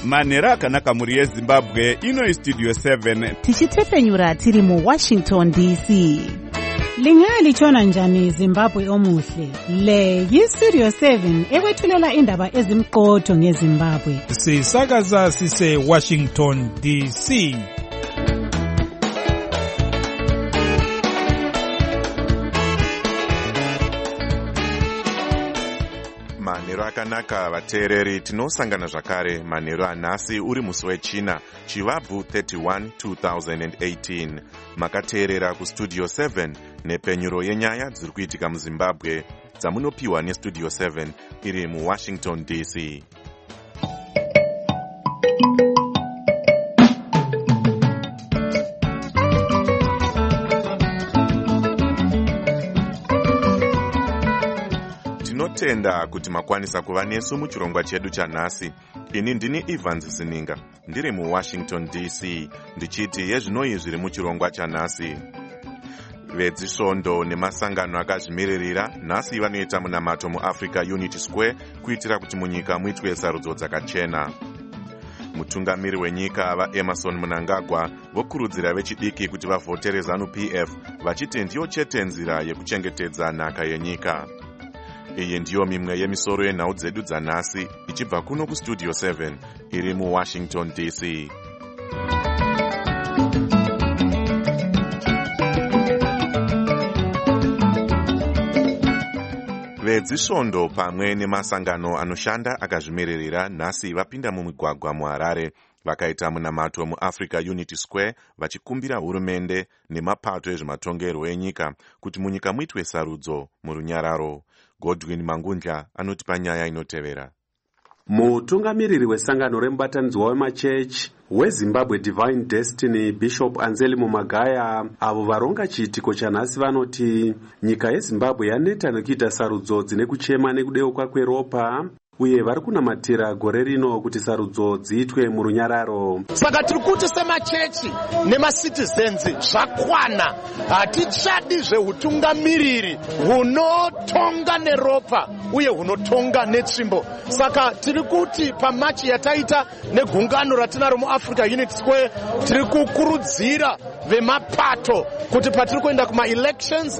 manhero akanaka mhuri yezimbabwe. Ino istudio 7 tichitepfenyura tiri muWashington DC. Lingalitshona njani Zimbabwe omuhle? Le yistudio 7 ekwethulela indaba ezimqotho ngeZimbabwe. Sisakaza sise Washington DC. Manhero akanaka vateereri, tinosangana zvakare manhero anhasi uri musi wechina chivabvu 31 2018. Makateerera kustudio 7 nepenyuro yenyaya dziri kuitika muZimbabwe dzamunopiwa nestudio 7 iri muWashington DC. Tinotenda kuti makwanisa kuva nesu muchirongwa chedu chanhasi. Ini ndini Evans Zininga, ndiri muWashington DC, ndichiti yezvinoi zviri muchirongwa chanhasi. Vedzisvondo nemasangano akazvimiririra nhasi vanoita munamato muAfrica Unity Square kuitira kuti munyika muitwe sarudzo dzakachena. Mutungamiri wenyika vaEmerson Mnangagwa vokurudzira vechidiki kuti vavhotere ZANU-PF vachiti ndiyo chete nzira yekuchengetedza nhaka yenyika. Iyi ndiyo mimwe yemisoro yenhau dzedu dzanhasi ichibva kuno kustudio 7 iri muWashington DC. Vedzisvondo pamwe nemasangano anoshanda akazvimiririra nhasi vapinda mumigwagwa muHarare vakaita munamato muAfrica Unity Square vachikumbira hurumende nemapato ezvematongerwo enyika kuti munyika muitwe sarudzo murunyararo. Godwin Mangundla anotipa nyaya inotevera. Mutungamiriri wesangano remubatanidzwa wemachechi weZimbabwe Divine Destiny Bishop Anselmo Magaya avo varonga chiitiko chanhasi vanoti nyika yeZimbabwe yaneta nekuita sarudzo dzine kuchema nekudeuka kweropa uye vari kunamatira gore rino kuti sarudzo dziitwe murunyararo. Saka tiri kuti semachechi nemacitizens zvakwana, hatichadi zveutungamiriri hunotonga neropa uye hunotonga netsvimbo. Saka tiri kuti pamachi yataita negungano ratinaro muAfrica Unity Square tiri kukurudzira vemapato kuti patiri kuenda kuma-elections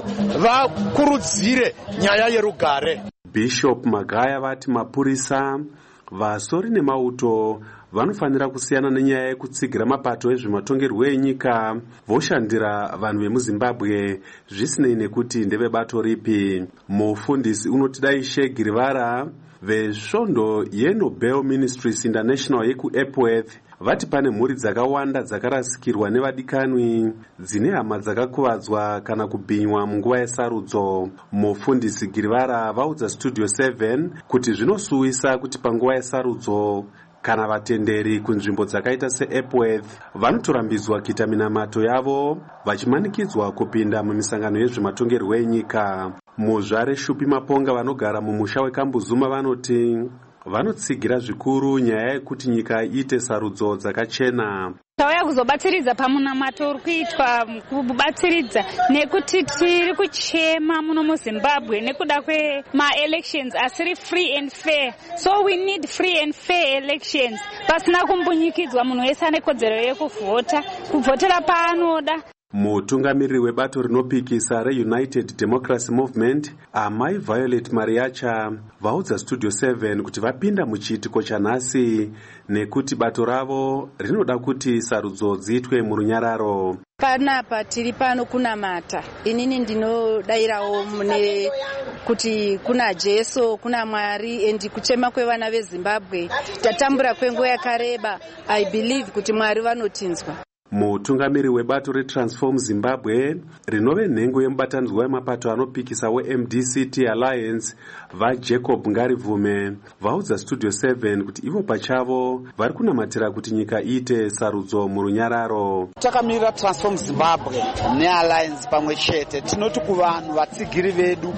vakurudzire nyaya yerugare. Bishop Magaya vati mapurisa, vasori nemauto vanofanira kusiyana nenyaya yekutsigira mapato ezvematongerwo enyika voshandira vanhu vemuZimbabwe zvisinei nekuti ndevebato ripi. Mufundisi unotidai Shegi Rivara vesvondo yeNobel Ministries International yekuEpworth vati pane mhuri dzakawanda dzakarasikirwa nevadikanwi dzine hama dzakakuvadzwa kana kubhinywa munguva yesarudzo. Mufundisi Girivara vaudza studio 7 kuti zvinosuwisa kuti panguva yesarudzo kana vatenderi kunzvimbo dzakaita seEpworth vanotorambidzwa kuita minamato yavo vachimanikidzwa kupinda mumisangano yezvematongerwo enyika. Muzvare Shupi Maponga vanogara mumusha weKambuzuma vanoti vanotsigira zvikuru nyaya yekuti nyika iite sarudzo dzakachena. Tauya kuzobatsiridza pamunamato uri kuitwa kubatsiridza nekuti tiri kuchema muno muZimbabwe nekuda kwema-elections asiri free and fair. So we need free and fair elections. Pasina kumbunyikidzwa munhu wese ane kodzero yekuvhota, kuvhotera paanoda. Mutungamiriri webato rinopikisa reUnited Democracy Movement Amai Violet Mariacha vaudza studio 7 kuti vapinda muchiitiko chanhasi nekuti bato ravo rinoda kuti sarudzo dziitwe murunyararo. Panapa tiri pano kunamata. Inini ndinodayirawo mune kuti kuna Jesu, kuna Mwari endi kuchema kwevana veZimbabwe. Tatambura kwenguva yakareba. I believe kuti Mwari vanotinzwa. Mutungamiri webato reTransform Zimbabwe rinove nhengo yemubatanidzwa wemapato anopikisa weMDCT Alliance vaJacob Ngarivume vaudza studio 7 kuti ivo pachavo vari kunamatira kuti nyika iite sarudzo murunyararo. Takamirira Transform Zimbabwe neAlliance pamwe chete tinoti kuvanhu vatsigiri vedu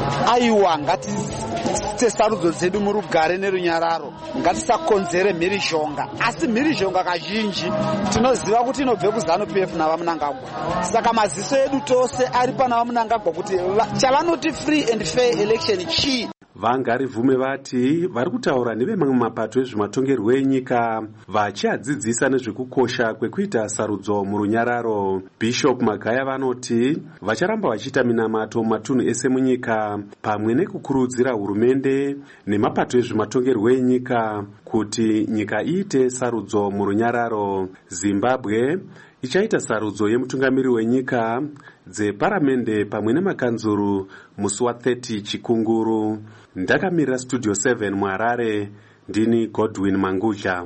aiwa ngatiite sarudzo dzedu murugare nerunyararo, ngatisakonzere mhirizhonga. Asi mhirizhonga kazhinji tinoziva kuti inobve kuZANU-PF navaMnangagwa. Saka maziso edu tose ari pana vaMnangagwa kuti chavanoti free and fair election chii. vangarivume vati vari kutaura nevemamwe mapato ezvematongerwo enyika vachiadzidzisa nezvekukosha kwekuita sarudzo murunyararo. Bishop Magaya vanoti vacharamba vachiita minamato mumatunhu ese munyika pamwe nekukurudzira hurumende nemapato ezvematongerwo enyika kuti nyika iite sarudzo murunyararo. Zimbabwe ichaita sarudzo yemutungamiri wenyika dzeparamende pamwe nemakanzuru musi wa30 Chikunguru. Ndakamirira Studio 7 muHarare, ndini Godwin Manguja.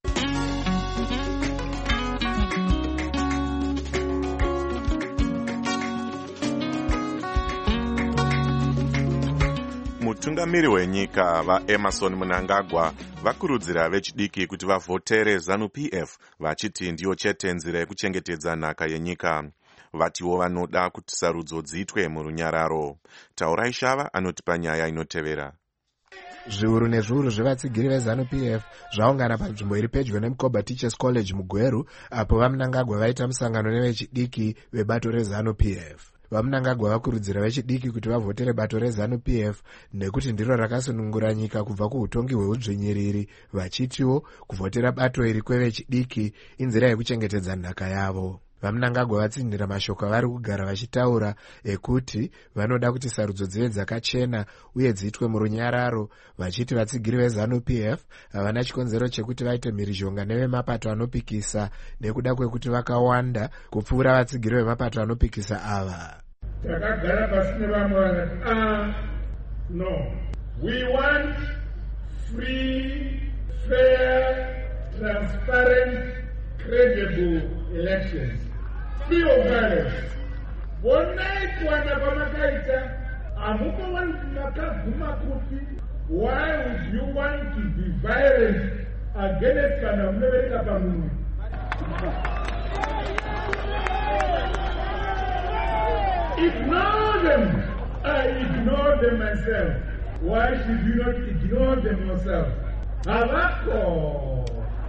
Mutungamiri wenyika vaEmerson Mnangagwa vakurudzira vechidiki kuti vavhotere ZANU-PF vachiti ndiyo chete nzira yekuchengetedza nhaka yenyika. Vatiwo vanoda kuti sarudzo dziitwe murunyararo. Taurai Shava anotipa nyaya inotevera. Zviuru nezviuru zvevatsigiri veZANU-PF zvaungana panzvimbo iri pedyo neMukoba Teachers College muGweru apo vaMnangagwa vaita musangano nevechidiki vebato reZANU-PF. VaMnangagwa vakurudzira vechidiki kuti vavhotere bato reZANU-PF nekuti ndiro rakasunungura nyika kubva kuutongi hweudzvinyiriri, vachitiwo kuvhotera bato iri kwevechidiki inzira yekuchengetedza nhaka yavo. VaMnangagwa vatsindira mashoko avari kugara vachitaura ekuti vanoda kuti sarudzo dzive dzakachena uye dziitwe murunyararo, vachiti vatsigiri veZANU-PF havana chikonzero chekuti vaite mhirizhonga nevemapato anopikisa nekuda kwekuti vakawanda kupfuura vatsigiri vemapato anopikisa ava. Takagara pasi nevamwe vakati no, we want free, fair, transparent, credible elections. Free of violence. Bonai kuwana pamakaita amuko wanti makaguma kuti. Why would you want to be violent against kana munevereka pamunhu? Ignore them. I ignore them myself. Why should you not ignore them yourself? Havako.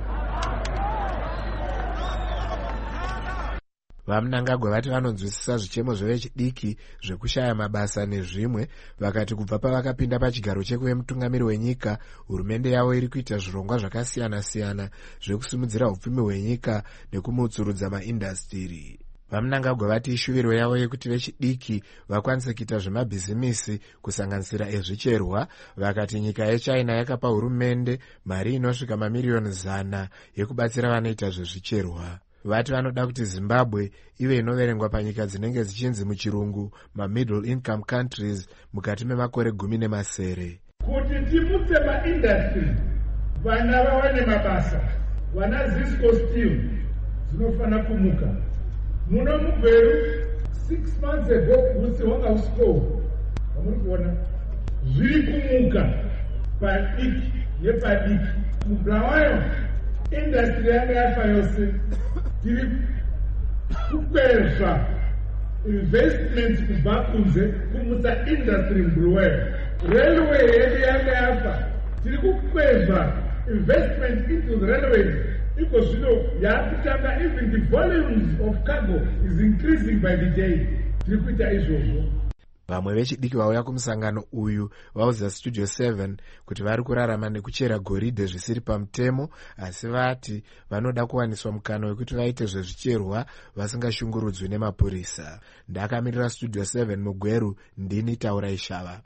VaMnangagwa vati vanonzwisisa zvichemo zvevechidiki zvekushaya mabasa nezvimwe, vakati kubva pavakapinda pachigaro chekuve mutungamiri wenyika, hurumende yavo iri kuita zvirongwa zvakasiyana-siyana zvekusimudzira upfumi hwenyika nekumutsurudza maindastiri. VaMnangagwa vati ishuviro yavo yekuti vechidiki vakwanise kuita zvemabhizimisi kusanganisira ezvicherwa, vakati nyika yeChina yakapa hurumende mari inosvika mamiriyoni 100 yekubatsira vanoita zvezvicherwa. Vati vanoda kuti Zimbabwe ive inoverengwa panyika dzinenge dzichinzi muchirungu ma-middle income countries mukati memakore 10. Kuti timutse maindastry, vana vawane mabasa, vana Zisco Steel dzinofana kumuka. Muno muGweru 6 months ago usi wanga usko. Vamuri kuona zviri kumuka padiki yepadiki. Mublawayo industry yanga yafa yose. Tiri kukwezva investment kubva kunze kumutsa industry mbuluweyo. Railway yedu yanga yafa. Tiri kukwezva investment into the railways. Iko zvino yakutanga, even the volumes of cargo is increasing by the day. Tiri kuita izvozvo. Vamwe vechidiki vauya kumusangano uyu vauza Studio 7 kuti vari kurarama nekuchera goridhe zvisiri pamutemo, asi vati vanoda kuwaniswa mukana wekuti vaite zvezvicherwa vasingashungurudzwi nemapurisa. Ndakamirira Studio 7 muGweru, ndini Taurai Shava.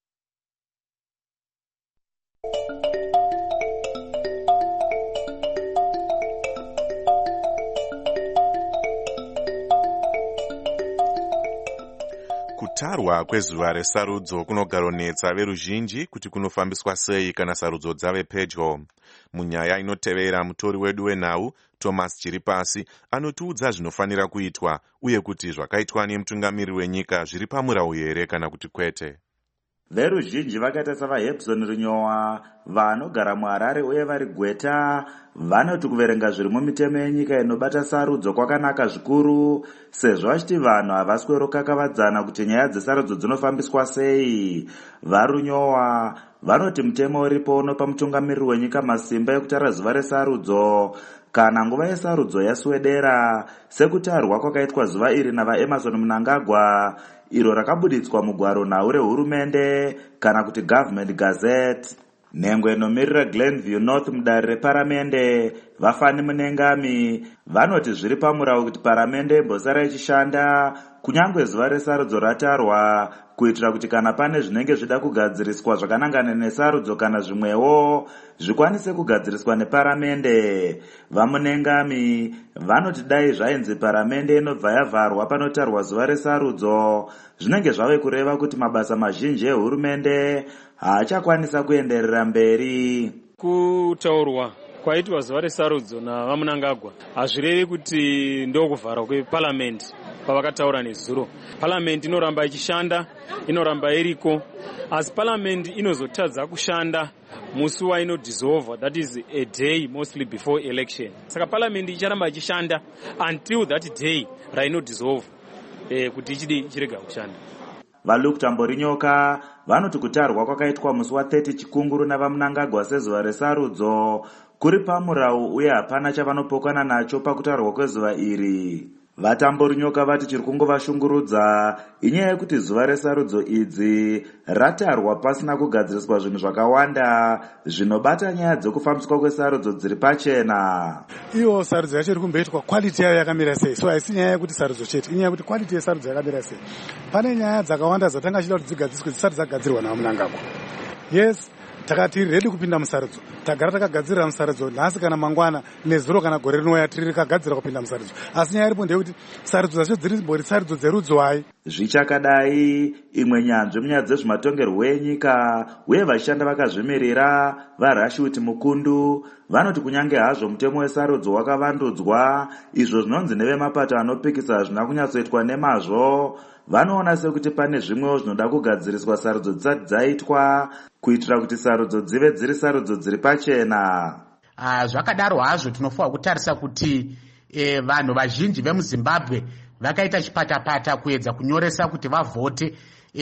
Kutarwa kwezuva resarudzo kunogaronetsa veruzhinji kuti kunofambiswa sei kana sarudzo dzave pedyo. Munyaya inotevera mutori wedu wenhau Thomas Chiripasi anotiudza zvinofanira kuitwa uye kuti zvakaitwa nemutungamiri wenyika zviri pamurau here kana kuti kwete. Veruzhinji vakaita savaHebson Runyowa vanogara muHarare uye vari Gweta vanoti kuverenga zviri mumitemo yenyika inobata sarudzo kwakanaka zvikuru, sezvo vachiti vanhu havaswero kakavadzana kuti nyaya dzesarudzo dzinofambiswa sei. VaRunyowa vanoti mutemo uripo unopa mutungamiriri wenyika masimba ekutara zuva resarudzo kana nguva yesarudzo yaswedera, sekutarwa kwakaitwa zuva iri navaEmerson Mnangagwa. iro rakabuditswa mugwaro nhau rehurumende kana kuti Government Gazette. Nhengo inomirira Glenview North mudare reparamende Vafani Munengami vanoti zviri pamurau kuti paramende imbosara ichishanda kunyange zuva resarudzo ratarwa kuitira kuti kana pane zvinenge zvida kugadziriswa zvakanangana nesarudzo kana zvimwewo zvikwanise kugadziriswa neparamende. Vamunengami vanoti dai zvainzi paramende inobva yavharwa panotarwa zuva resarudzo zvinenge zvave kureva kuti mabasa mazhinji ehurumende haachakwanisa kuenderera mberi. Kutaurwa kwaitwa zuva resarudzo navamunangagwa hazvirevi kuti ndokuvharwa kweparamende pavakataura nezuro. Paramende inoramba ichishanda, inoramba iriko, asi paramende inozotadza kushanda musi wainodissolve, that is a day mostly before election. Saka paramende icharamba ichishanda until that day rainodissolve kuti ichirega kushanda. VaLuke Tamborinyoka vanoti kutarwa kwakaitwa musi wa30 Chikunguru navamunangagwa sezuva resarudzo kuri pamurau uye hapana chavanopokana nacho pakutarwa kwezuva iri. VaTamborinyoka vati chiri kungovashungurudza inyaya yekuti zuva resarudzo idzi ratarwa pasina kugadziriswa zvinhu zvakawanda zvinobata nyaya dzekufambiswa kwesarudzo dziri pachena. Iyo sarudzo yacho iri kumboitwa quality yayo yakamira sei, so haisi nyaya yekuti sarudzo chete, inyaya yekuti quality yesarudzo yakamira sei. Pane nyaya dzakawanda dzatanga achida kuti dzigadziswe dzisati dzagadzirwa navamunangagwa. Yes, takati ready kupinda musarudzo, tagara takagadzirira musarudzo nhasi kana mangwana nezuro kana gore rinouya tiri rekagadzira kupinda musarudzo, asi nyaya iripo ndeyekuti sarudzo dzacho dzirimbori sarudzo dzerudzo hai. Zvichakadai imwe nyanzvi munyaya dzezvematongerwo enyika uye vachishanda vakazvimirira vaRashid Mukundu vanoti kunyange hazvo mutemo wesarudzo wakavandudzwa izvo zvinonzi nevemapato anopikisa hazvina kunyatsoitwa nemazvo, vanoona sekuti pane zvimwewo zvinoda kugadziriswa sarudzo dzisati dzaitwa kuitira kuti sarudzo dzive dziri sarudzo dziri pachena. Zvakadaro hazvo tinofanira kutarisa kuti vanhu vazhinji vemuZimbabwe vakaita chipatapata kuedza kunyoresa kuti vavhote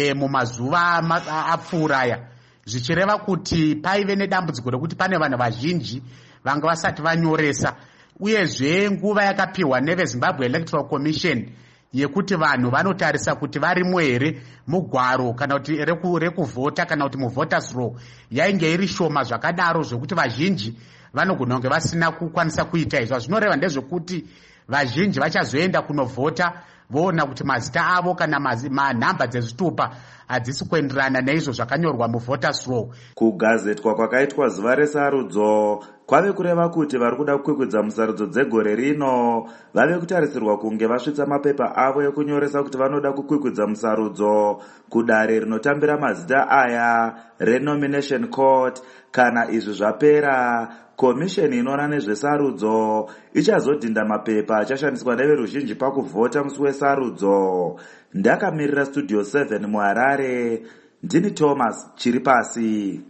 mumazuva apfuuraya, zvichireva kuti paive nedambudziko rekuti pane vanhu vazhinji vanga vasati vanyoresa, uyezve nguva yakapihwa neveZimbabwe Electoral Commission yekuti vanhu vanotarisa kuti varimo here mugwaro kana kuti rekuvhota kana kuti muvoters roll yainge iri shoma zvakadaro zvekuti vazhinji vanogona kunge vasina kukwanisa kuita izvo. Zvinoreva ndezvekuti vazhinji vachazoenda kunovhota voona kuti mazita avo kana manhamba dzezvitupa hadzisi kuenderana neizvo zvakanyorwa muvoters roll. Kugazetwa kwakaitwa zuva resarudzo kwave kureva kuti vari kuda kukwikwidza musarudzo dzegore rino vave kutarisirwa kunge vasvitsa mapepa avo ekunyoresa kuti vanoda kukwikwidza musarudzo kudare rinotambira mazita aya renomination court. Kana izvi zvapera, komisheni inoona nezvesarudzo ichazodhinda mapepa achashandiswa neveruzhinji pakuvhota musi wesarudzo. Ndakamirira Studio 7 muHarare, ndini Thomas Chiripasi.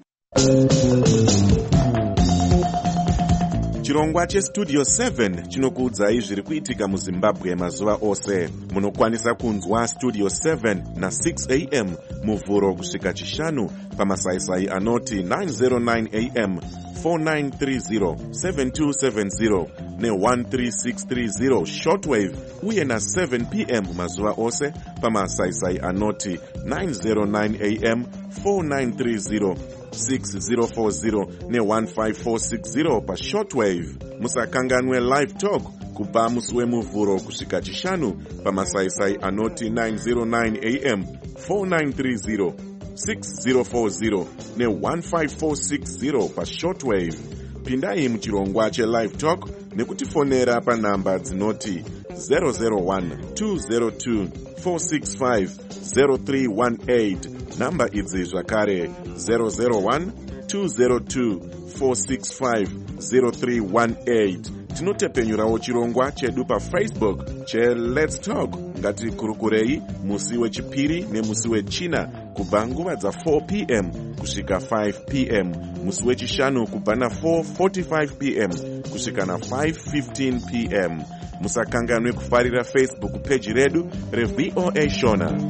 Chirongwa cheStudio 7 chinokuudzai zviri kuitika muZimbabwe mazuva ose. Munokwanisa kunzwa Studio 7 na 6 am muvhuro kusvika chishanu pamasaisai anoti 909 am 4930 7270 ne13630 shortwave uye na 7 pm mazuva ose pamasaisai anoti 909 am 4930 6040 ne15460 pa shortwave. Musakanganwe live talk kubva musi wemuvhuro kusvika chishanu pamasaisai anoti 909 am 4930 6040 ne15460 pa shortwave. Pindai muchirongwa chelive talk nekutifonera panhamba dzinoti 001 202 465 0318. Namba idzi zvakare 001 202 465 0318. Tinotepenyurawo chirongwa chedu paFacebook cheLet's Talk. Ngatikurukurei musi wechipiri nemusi wechina kubva nguva dza4 pm kusvika 5 pm, musi wechishanu kubva na4:45 pm kusvika na5:15 pm. Musakanganwe kufarira Facebook page redu reVOA Shona.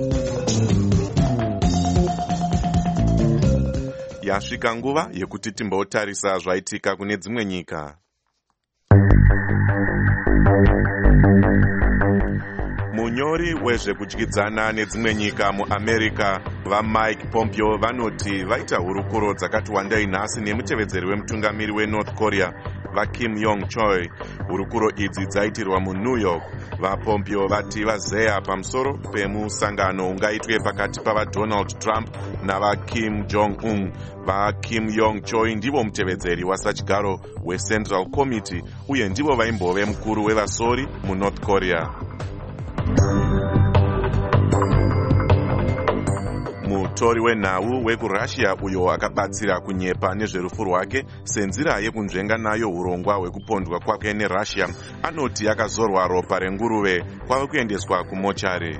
Yasvika nguva yekuti timbotarisa zvaitika kune dzimwe nyika. munyori wezvekudyidzana nedzimwe nyika muamerica vaMike Pompeo vanoti vaita hurukuro dzakati wandai nhasi nemutevedzeri wemutungamiri weNorth Korea vaKim Yong Chol. Hurukuro idzi dzaitirwa muNew York. VaPompeo vati vazeya pamusoro pemusangano ungaitwe pakati pavaDonald Trump navaKim Jong-un. VaKim Yong Chol ndivo mutevedzeri wasadyaro weCentral Committee uye ndivo vaimbove mukuru wevasori muNorth Korea. Mutori wenhau wekuRussia uyo akabatsira kunyepa nezverufu rwake senzira yekunzvenga nayo urongwa hwekupondwa kwake neRussia anoti akazorwa ropa renguruve kwave kuendeswa kumochari.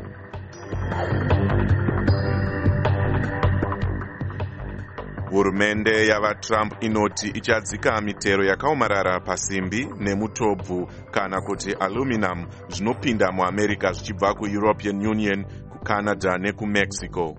Hurumende yavaTrump inoti ichadzika mitero yakaomarara pasimbi nemutobvu kana kuti aluminum zvinopinda muAmerica zvichibva kuEuropean Union, kuCanada nekuMexico.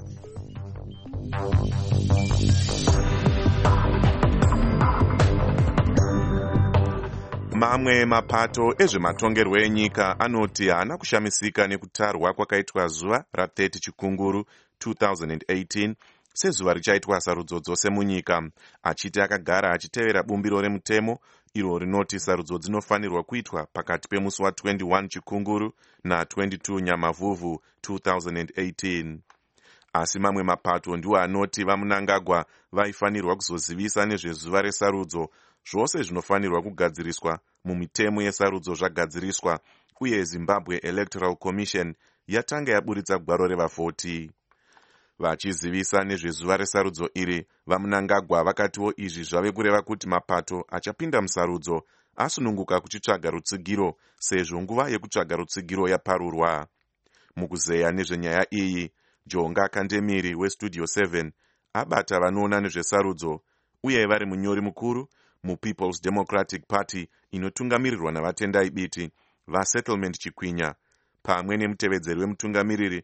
Mamwe mapato ezvematongerwo enyika anoti haana kushamisika nekutarwa kwakaitwa zuva ra30 chikunguru 2018 sezuva richaitwa sarudzo dzose munyika, achiti akagara achitevera bumbiro remutemo iro rinoti sarudzo dzinofanirwa kuitwa pakati pemusi wa21 chikunguru na22 nyamavhuvhu 2018. Asi mamwe mapato ndiwo anoti vaMnangagwa vaifanirwa kuzozivisa nezvezuva resarudzo zvose zvinofanirwa kugadziriswa mumitemo yesarudzo zvagadziriswa, uye Zimbabwe Electoral Commission yatanga yaburitsa gwaro revavhoti. Vachizivisa nezvezuva resarudzo iri, vaMnangagwa vakatiwo izvi zvave kureva kuti mapato achapinda musarudzo asununguka kuchitsvaga rutsigiro sezvo nguva yekutsvaga rutsigiro yaparurwa. Mukuzeya nezvenyaya iyi, Jonga Kandemiri weStudio 7 abata vanoona nezvesarudzo uye vari munyori mukuru muPeople's Democratic Party inotungamirirwa navatendai biti vaSettlement Chikwinya, pamwe nemutevedzeri wemutungamiriri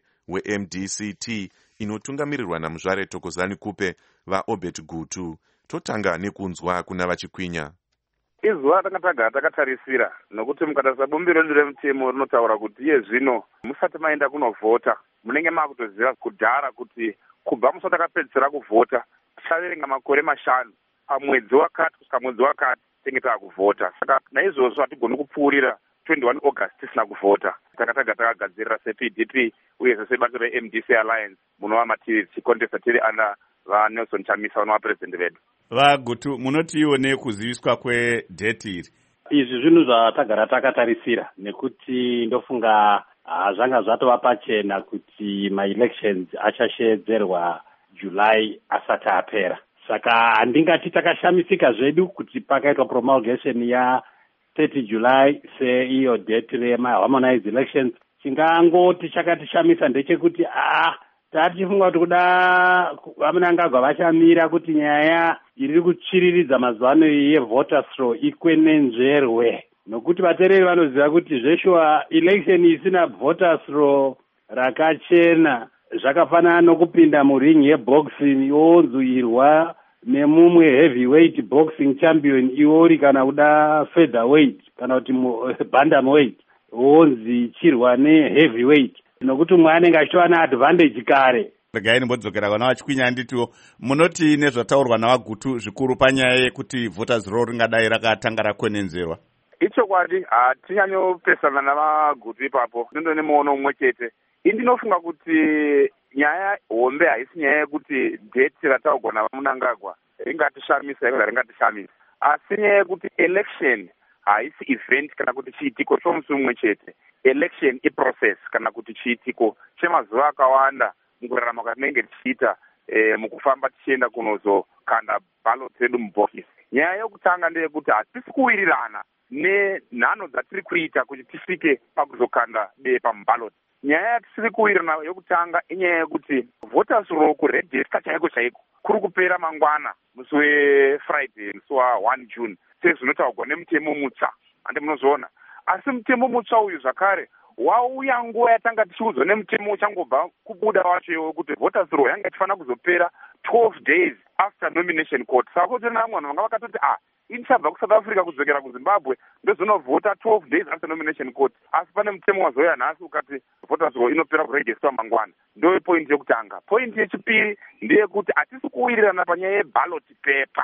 weMDCT inotungamirirwa naMuzvare Thokozani Kupe vaObert Gutu. Totanga nekunzwa kuna vaChikwinya. Izuva takatagara takatarisira nokuti mukatarisa bumbiro remutemo rinotaura kuti iye zvino musati maenda kunovhota munenge makutoziva kudhara kuti kubva musati takapedzisira kuvhota tichaverenga makore 5 pamwedzi wakati kusvika mwedzi wakati tenge taakuvhota. Saka naizvozvo hatigoni kupfuurira 21 August tisina kuvhota. Takatagara takagadzirira sePDP uye sebato reMDC Alliance munova matiri tichikontesta tiri ana vaNelson Chamisa vanova president vedu. Vagutu, munotione kuziviswa kwedheti iri? Izvi zvinhu zvatagara takatarisira nekuti ndofunga zvanga zvatova pachena kuti ma-elections achashedzerwa July asati apera. Saka handingati takashamisika zvedu kuti pakaitwa promulgation ya30 July seiyo date rema-harmonized elections. Chingangoti chakatishamisa ndechekuti tatichifunga kuti kuda vaMnangagwa vachamira kuti nyaya iri kuchiriridza mazuva ano yevoters roll ikwenenzverwe, nokuti vateereri vanoziva kuti zveshuwa election isina voters roll rakachena zvakafanana nokupinda muring yeboxing yonzuirwa nemumwe heavyweight boxing champion iori kana kuda featherweight kana kuti bantamweight wonzi chirwa neheavyweight, nokuti umwe anenge achitova neadvantage kare. Regai nimbodzokera kuna vaChikwinya nditiwo, munoti nezvataurwa navaGutu zvikuru panyaya yekuti voters roll ringadai rakatanga rakwenenzerwa? Ichokwadi hatinyanyopesana navaGutu ipapo, ndindo nemuono umwe chete. Indinofunga kuti nyaya hombe haisi nyaya yekuti dheti rataurwa navaMnangagwa ringatishamisa kana ringatishamisa, asi nyaya yekuti election haisi event kana kuti chiitiko chomusi umwe chete. Election iprocess kana kuti chiitiko chemazuva akawanda mukurarama kwatinenge tichiita mukufamba tichienda kunozokanda ballot redu mubhokisi. Nyaya yokutanga ndeyekuti hatisi kuwirirana nenhano dzatiri kuita kuti tisvike pakuzokanda bepa muballot. Nyaya yatisiri kuwirirana yokutanga inyaya yekuti voters roll kuregister chaiko chaiko kuri kupera mangwana musi weFriday musi wa1 June sezvinotaurwa nemutemo mutsva. Hande munozviona asi mutemo mutsva uyu zvakare wauya nguva yatanga tichiudzwa nemutemo uchangobva kubuda wacho kuti voters roll yanga ichifanira kuzopera 12 days after nomination court. Saka kuti vamwe vanhu vanga vakatoti indichabva kuSouth Africa kudzokera kuZimbabwe ndozonovhota 12 days after nomination court, asi pane mutemo wazouya nhasi ukati voters roll inopera kuregistwa mangwana. Ndo point yekutanga. Point yechipiri ndeyekuti hatisi kuwirirana panyaya yeballot paper.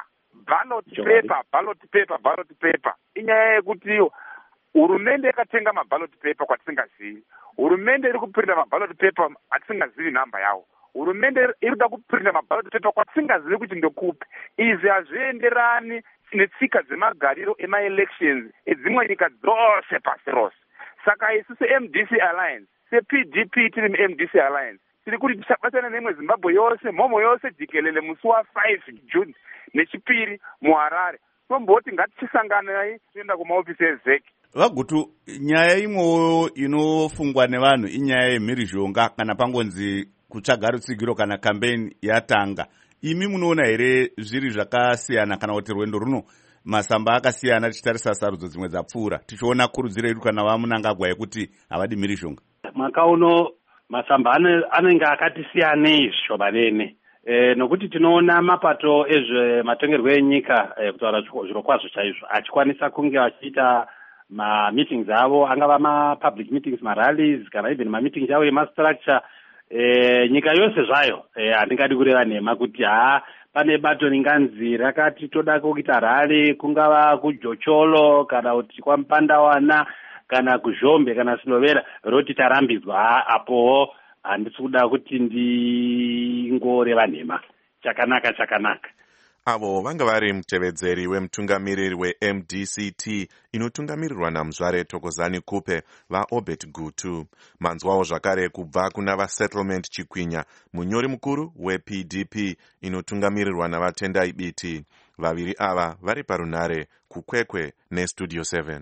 Ballot paper inyaya yekuti hurumende yakatenga maballot paper kwatisingazivi. Hurumende iri kuprinta maballot paper atisingazivi namba yawo. Hurumende iri kuda kuprinta maballot paper kwatisingazivi kuti ndokupi. Izvi hazvienderani netsika dzemagariro ema-elections edzimwe nyika dzose pasi rose. Saka isu se-MDC Alliance, se-PDP tiri mu-MDC Alliance, tiri kuti tichabatana nemwe Zimbabwe yose, mhomo yose jikelele musi wa5 June nechipiri muHarare. Tomboti ngatichisanganai tienda kumaofisi eZEC. Vagutu, nyaya imwewo inofungwa nevanhu inyaya yemhirizhonga kana pangonzi kutsvaga rutsigiro kana campaign yatanga. Imi munoona here zviri zvakasiyana kana kuti rwendo runo masamba akasiyana tichitarisa sarudzo dzimwe dzapfuura tichiona kurudziro yedu kana vaMunangagwa yekuti havadi mhirizhonga? Mwaka uno masamba anenge akati siyanei zvishoma nokuti tinoona mapato ezvematongerwo enyika kutaura zviro kwazvo chaizvo achikwanisa kunge achiita ma-meetings avo, angava ma-public meetings, ma-rallies, kana even ma-meetings avo ema-structure. Nyika yose zvayo handingadi kureva nhema kuti pane bato ringanzi rakati toda kuita rally kungava kuJocholo kana kuti kwaMupandawana kana kuZhombe kana Silovera roti tarambidzwa apowo. Handisi kuda kuti ndingoreva nhema. Chakanaka. Avo vanga vari mutevedzeri wemutungamiriri weMDCT inotungamirirwa naMuzvare Thokozani Kupe vaObert Gutu. Manzwawo zvakare kubva kuna vaSettlement Chikwinya, munyori mukuru wePDP inotungamirirwa naVatendai Biti. Vaviri ava vari parunhare kuKwekwe neStudio 7.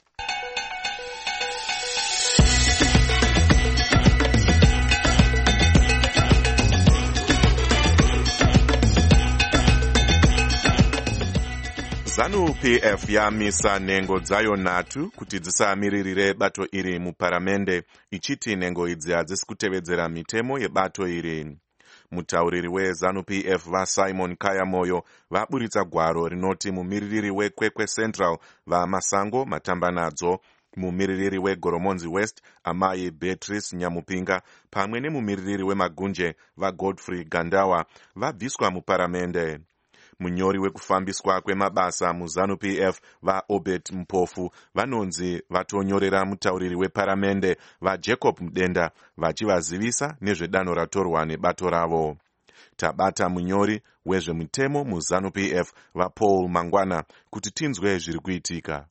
ZANU-PF yamisa nhengo dzayo nhatu kuti dzisamiririre bato iri muparamende, ichiti nhengo idzi hadzisi kutevedzera mitemo yebato iri. Mutauriri weZANU-PF vaSimon Kayamoyo vaburitsa gwaro rinoti mumiririri weKwekwe Central vaMasango Matambanadzo, mumiririri weGoromonzi West Amai Beatrice Nyamupinga pamwe nemumiririri weMagunje vaGodfrey Gandawa vabviswa muparamende. Munyori wekufambiswa kwemabasa muZANU-PF vaObert Mpofu vanonzi vatonyorera mutauriri weparamende vaJacob Mudenda vachivazivisa nezvedanho ratorwa nebato ravo. Tabata munyori wezvemutemo muZANU-PF vaPaul Mangwana kuti tinzwe zviri kuitika.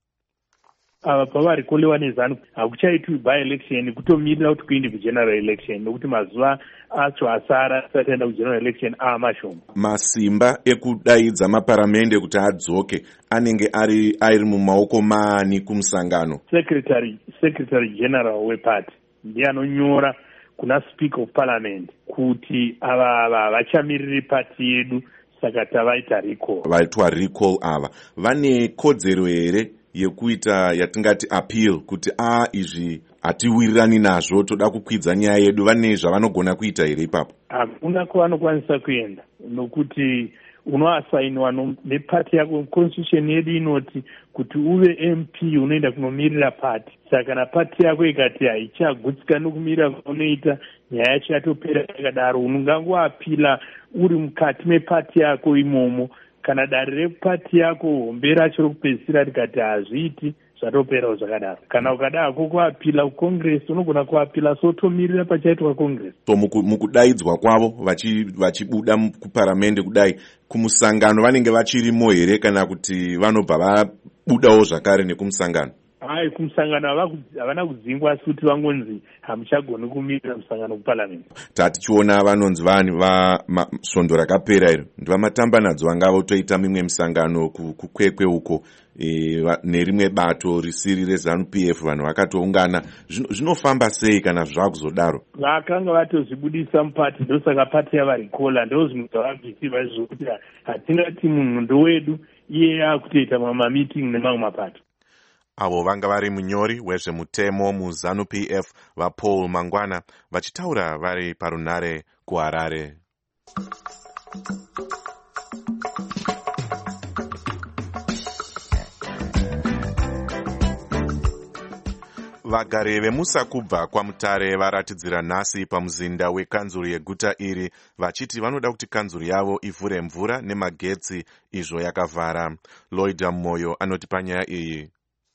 Ava pavari kulewa neZANU hakuchaitwi by-election kutomirira kuti kuende kugeneral election nokuti mazuva acho asara asati aenda kugeneral election mashoma. Masimba ekudaidza maparamende kuti adzoke anenge ari mumaoko maani kumusangano? Secretary General weparty ndiye anonyora kuna Speaker of Parliament kuti ava vachamiriri party yedu, saka tavaita recall. Vaitwa recall ava vane kodzero here yekuita yatingati appeal kuti izvi hatiwirirani nazvo toda kukwidza nyaya yedu? Vane zvavanogona kuita here ipapo? Hakuna kwavanokwanisa kuenda nokuti unoasainiwa nepati yako. Constitution yedu inoti kuti uve MP unoenda kunomirira pati. Saka kana pati yako ikati haichagutsikana nokumirira kwaunoita, nyaya yacho yatopera yakadaro, ungangoapila uri mukati mepati yako imomo. Kana dare repati yako hombe racho rokupedzisira rikati hazviiti, zvatoperawo zvakadaro. Kana ukada kuapila kuCongress unogona kuapila sotomirira pachaitwa Congress. So mukudaidzwa kwavo vachibuda kuparamende kudai kumusangano vanenge vachirimo here kana kuti vanobva vabudawo zvakare nekumusangano? Kumusangano havana kudzingwa, asi kuti vangonzi hamuchagoni kumirira musangano kuparliament. Tatichiona vanonzi svondo rakapera iro ndivamatambanadzwa vanga votoita mimwe misangano kuKwekwe uko nerimwe bato risiri reZANU-PF, vanhu vakatoungana. Zvinofamba sei kana zvakuzodaro? Vakanga vatozvibudisa mupati, ndosaka pati yavarikola, ndo zvinhu zvavabvisirwa zvokuti hatingati munhu ndowedu iye akutoita mamameeting nemamwe mapato. avo vanga vari munyori wezvemutemo muzanu PF vaPaul Mangwana vachitaura vari parunare kuHarare. Vagari vemusa kubva kwaMutare varatidzira nhasi pamuzinda wekanzuru yeguta iri vachiti vanoda kuti kanzuru yavo ivhure mvura nemagetsi izvo yakavhara. Lloyd Moyo anoti panyaya iyi.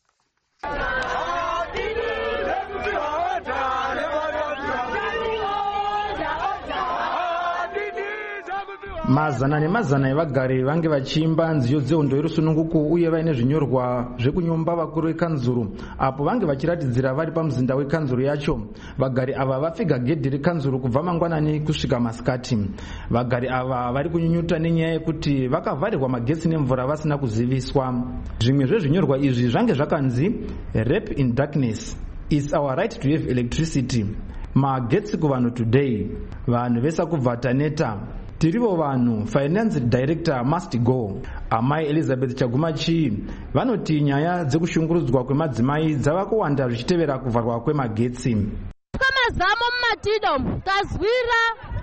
Mazana nemazana evagari vange vachiimba nziyo dzehondo yerusununguko uye vaine zvinyorwa zvekunyumba vakuru vekanzuru apo vange vachiratidzira vari pamuzinda wekanzuru yacho. Vagari ava vapfiga gedhi rekanzuru kubva mangwanani kusvika masikati. Vagari ava vari kunyunyuta nenyaya yekuti vakavharirwa magetsi nemvura vasina kuziviswa. Zvimwe zvezvinyorwa izvi zvange zvakanzi rape in darkness, it's our right to have electricity, magetsi kuvanhu today, vanhu vesakubva taneta, tirivo vanhu, finance director must go. Amai Elizabeth Chagumachi vanoti nyaya dzekushungurudzwa kwemadzimai dzava kuwanda zvichitevera kuvharwa kwemagetsi. Mazamo mumatido tazwira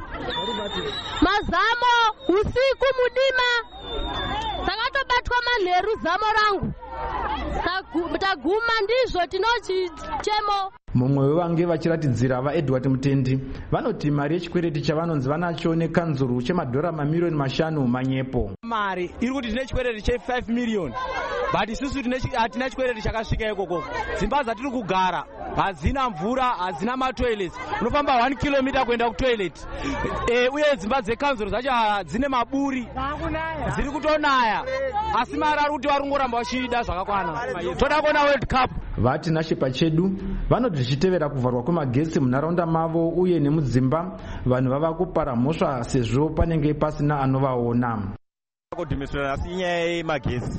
mazamo usiku mudima takatobatwa manheru zamo rangu taguma ndizvo tinochichemo. Mumwe wevange vachiratidzira vaEdward Mutendi vanoti mari yechikwereti chavanonzi vanacho nekanzuru chemadhora mamiliyoni 5 manyepo. Mari iri kuti tine chikwereti che5 miliyoni but isusu hatina chikwereti chakasvika ikoko. Dzimba dzatiri kugara hadzina mvura, hadzina matoilets, unofamba 1 kilomita kuenda kutoilet. Uye dzimba dzekanzuru dzacho hadzine maburi, dziri kutonaya, asi mari ari kuti varongoramba vachida zvakakwana. Toda kuona World Cup. Vati nashe pachedu vanoti zvichitevera kuvharwa kwemagetsi munharaunda mavo uye nemudzimba vanhu vava kupara mhosva sezvo panenge pasina anovaona. Kudhimisira asi inyaya yemagetsi,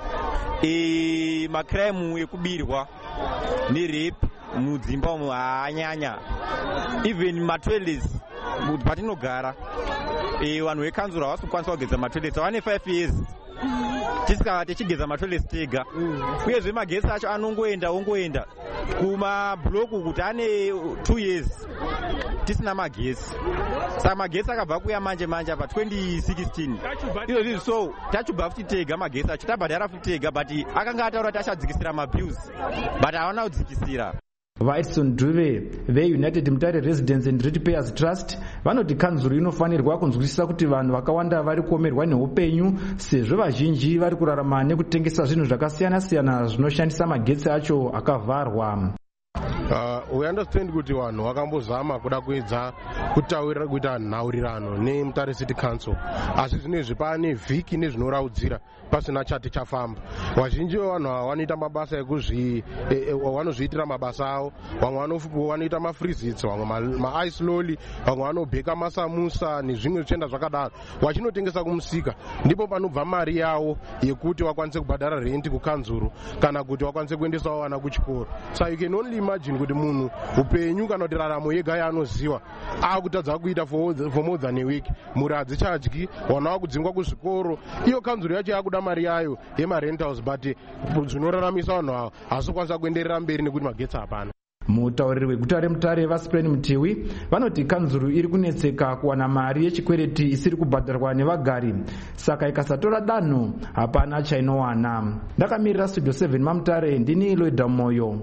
makraimu ekubirwa nerape mudzimba umu haanyanya, even matoilets patinogara vanhu vekanzuru havasi kukwanisa kugeza matoilets, vane 5 years tisikava tichigeza matoilets tega. Uyezve magetsi acho ongoenda kumabhuloku kuti ane 2 years tisina magetsi. Saka magetsi akabva kuya manje pa 2016 izvozvi, so tachibva futi tega magetsi acho tabhadhara futi tega, but akanga ataura kuti achadzikisira mabills but havana kudzikisira. VaEdson Duve veUnited Mutare Residents and Ratepayers Trust vanoti kanzuru inofanirwa kunzwisisa kuti vanhu vakawanda vari kuomerwa neupenyu sezvo vazhinji vari kurarama nekutengesa zvinhu zvakasiyana-siyana zvinoshandisa magetsi acho akavharwa. We understand kuti vanhu vakambozama kuda kuedza kutaurira kuita nhaurirano neMutare City Council, asi zvinezvi pane vhiki nezvinoraudzira pasina chati chafamba. Vazhinji vevanhu ava vanoita mabasa vanozviitira mabasa avo, vamwe vanoita mafrizits, vamwe maice loli, vamwe vanobheka masamusa nezvimwe zvichienda zvakadaro vachinotengesa kumusika. Ndipo panobva mari yavo yekuti vakwanise kubhadhara renti kukanzuru kana kuti vakwanise kuendesawo vana kuchikoro. So you can only imagine kuti munhu upenyu kana kuti raramo yega yaanoziva akutadza kuita for more than a week, mhuri hadzichadyi, vana vakudzingwa kuzvikoro, iyo kanzuru yacho yakuda mari yayo yemarentals, but zvinoraramisa vanhu ava hasi kukwanisa kuenderera mberi nekuti magetsi hapana. Mutauriri weguta reMutare vaSpren Mutiwi vanoti kanzuru iri kunetseka kuwana mari yechikwereti isiri kubhadharwa nevagari, saka ikasatora danho hapana chainowana. Ndakamirira Studio 7 maMutare, ndini Lloyd Moyo.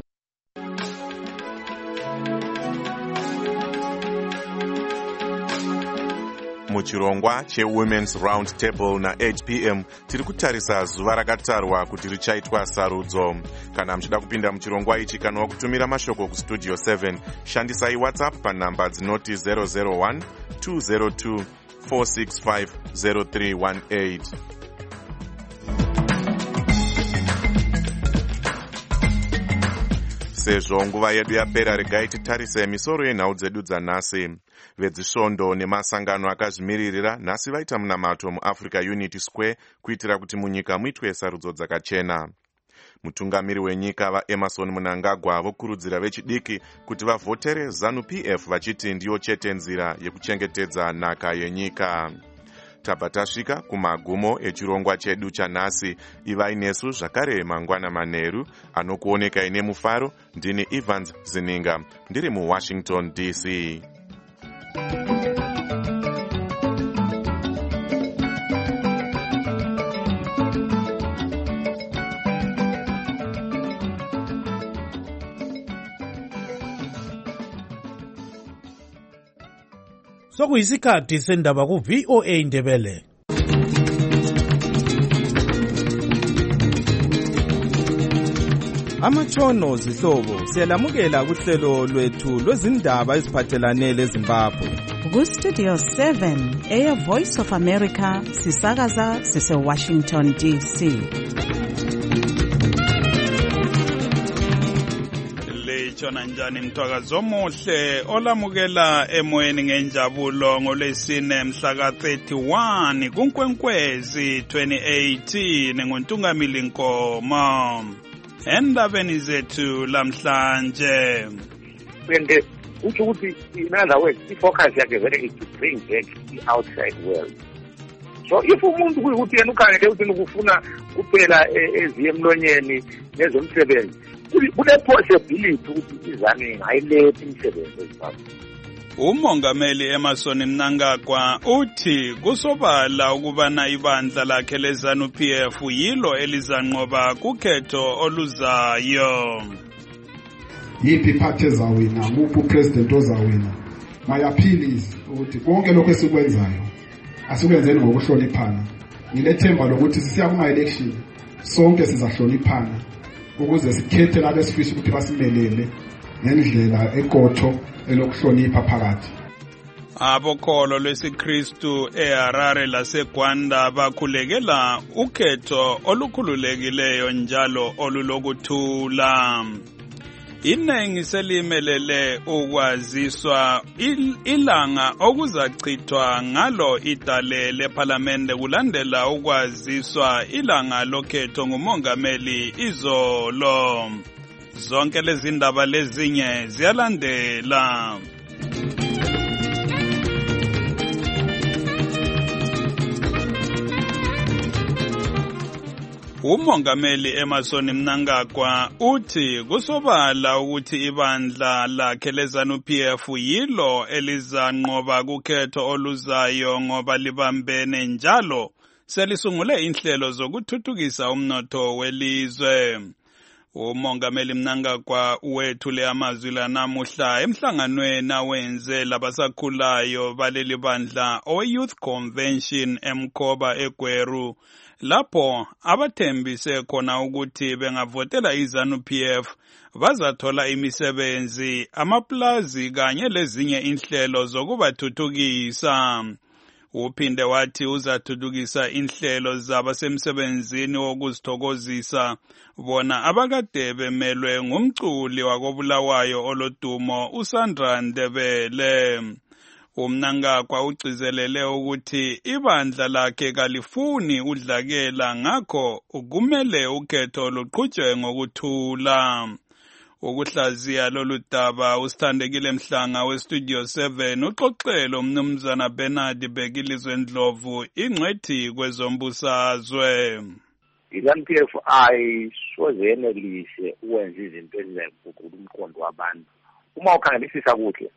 Muchirongwa cheWomen's Round Table naHPM tiri kutarisa zuva rakatarwa kuti richaitwa sarudzo. Kana muchida kupinda muchirongwa ichi kana kutumira mashoko kuStudio 7, shandisai WhatsApp panhamba dzinoti 001 202 465 0318. Sezvo nguva yedu yapera, regai titarise misoro yenhau dzedu dzanhasi. Vedzisvondo nemasangano akazvimiririra nhasi vaita munamato muAfrica Unity Square kuitira kuti munyika muitwe sarudzo dzakachena. Mutungamiri wenyika vaEmmerson Mnangagwa vokurudzira vechidiki kuti vavhotere ZANU PF vachiti ndiyo chete nzira yekuchengetedza nhaka yenyika. tabva tasvika kumagumo echirongwa chedu chanhasi. Ivai nesu zvakare mangwana manheru anokuonekai nemufaro. Ndini Evans Zininga ndiri muWashington DC. Sokuyisikhathi sendaba ku-VOA Indebele. Amatshono zihlobo siyalamukela kuhlelo lwethu lwezindaba eziphathelane leZimbabwe. Ku-Studio 7 Air Voice of America sisakaza sise-Washington DC. Tshona njani mthwakazo omuhle olamukela emoyeni ngenjabulo ngolwesine mhla ka-31 kuNkwenkwezi 2018 ngontungamili Nkomo. Endabeni zethu lamhlanje and uthi ukuthi in other words ifocus yakhe vele is to bring back the outside world. So if umuntu kuyikuthi yena ukhangele ukuthi ukufuna kuphela eziye emlonyeni nezomsebenzi, kule possibility ukuthi izane ayilethi imisebenzi ezimbabwe. Umongameli Emerson Mnangagwa uthi kusobala ukubana ibandla lakhe leZANU-PF yilo elizanqoba kukhetho oluzayo. Yiphi party ezawina, nguphi upresident ozawina. My appeal is ukuthi konke lokho esikwenzayo asikwenzeni ngokuhloniphana. Ngilethemba lokuthi sisiya kuma-election sonke sizahloniphana ukuze sikhethe labo esifisa ukuthi basimelele ngendlela ekotho elokuhlonipha phakathi. Abokholo lwesiKristu eHarare laseGwanda bakhulekela ukhetho olukhululekileyo njalo olulokuthula. Inengi selimelele ukwaziswa ilanga okuzachithwa ngalo idale leParliamente kulandela ukwaziswa ilanga lokhetho ngumongameli izolo. Zonke lezi ndaba lezinye ziyalandela. Umongameli Emerson Mnangagwa uthi kusobala ukuthi ibandla lakhe leZANU-PF yilo elizanqoba kukhetho oluzayo ngoba libambene njalo selisungule inhlelo zokuthuthukisa umnotho welizwe. Umongameli Mnangagwa wethule amazwi la namuhla emhlanganweni awenze labasakhulayo baleli bandla oYouth Convention eMkhoba eGweru, lapho abathembise khona ukuthi bengavotela iZANU-PF bazathola imisebenzi, amaplazi kanye lezinye inhlelo zokubathuthukisa. Uphinde wathi uzathuthukisa inhlelo zabasemsebenzini wokuzithokozisa bona abakade bemelwe ngumculi wakobulawayo olodumo uSandra Ndebele. Umnangagwa ugcizelele ukuthi ibandla lakhe kalifuni udlakela, ngakho kumele ukhetho luqhutshwe ngokuthula. Ukuhlaziya lolu daba usithandekile Mhlanga weStudio 7 uxoxele umnumzana Bernard Bekilizwe Ndlovu ingcwethi kwezombusazwe. iZANU-PF ayisozenelise ukwenza izinto ezizayiguqula umqondo wabantu. Uma ukhangelisisa kuhle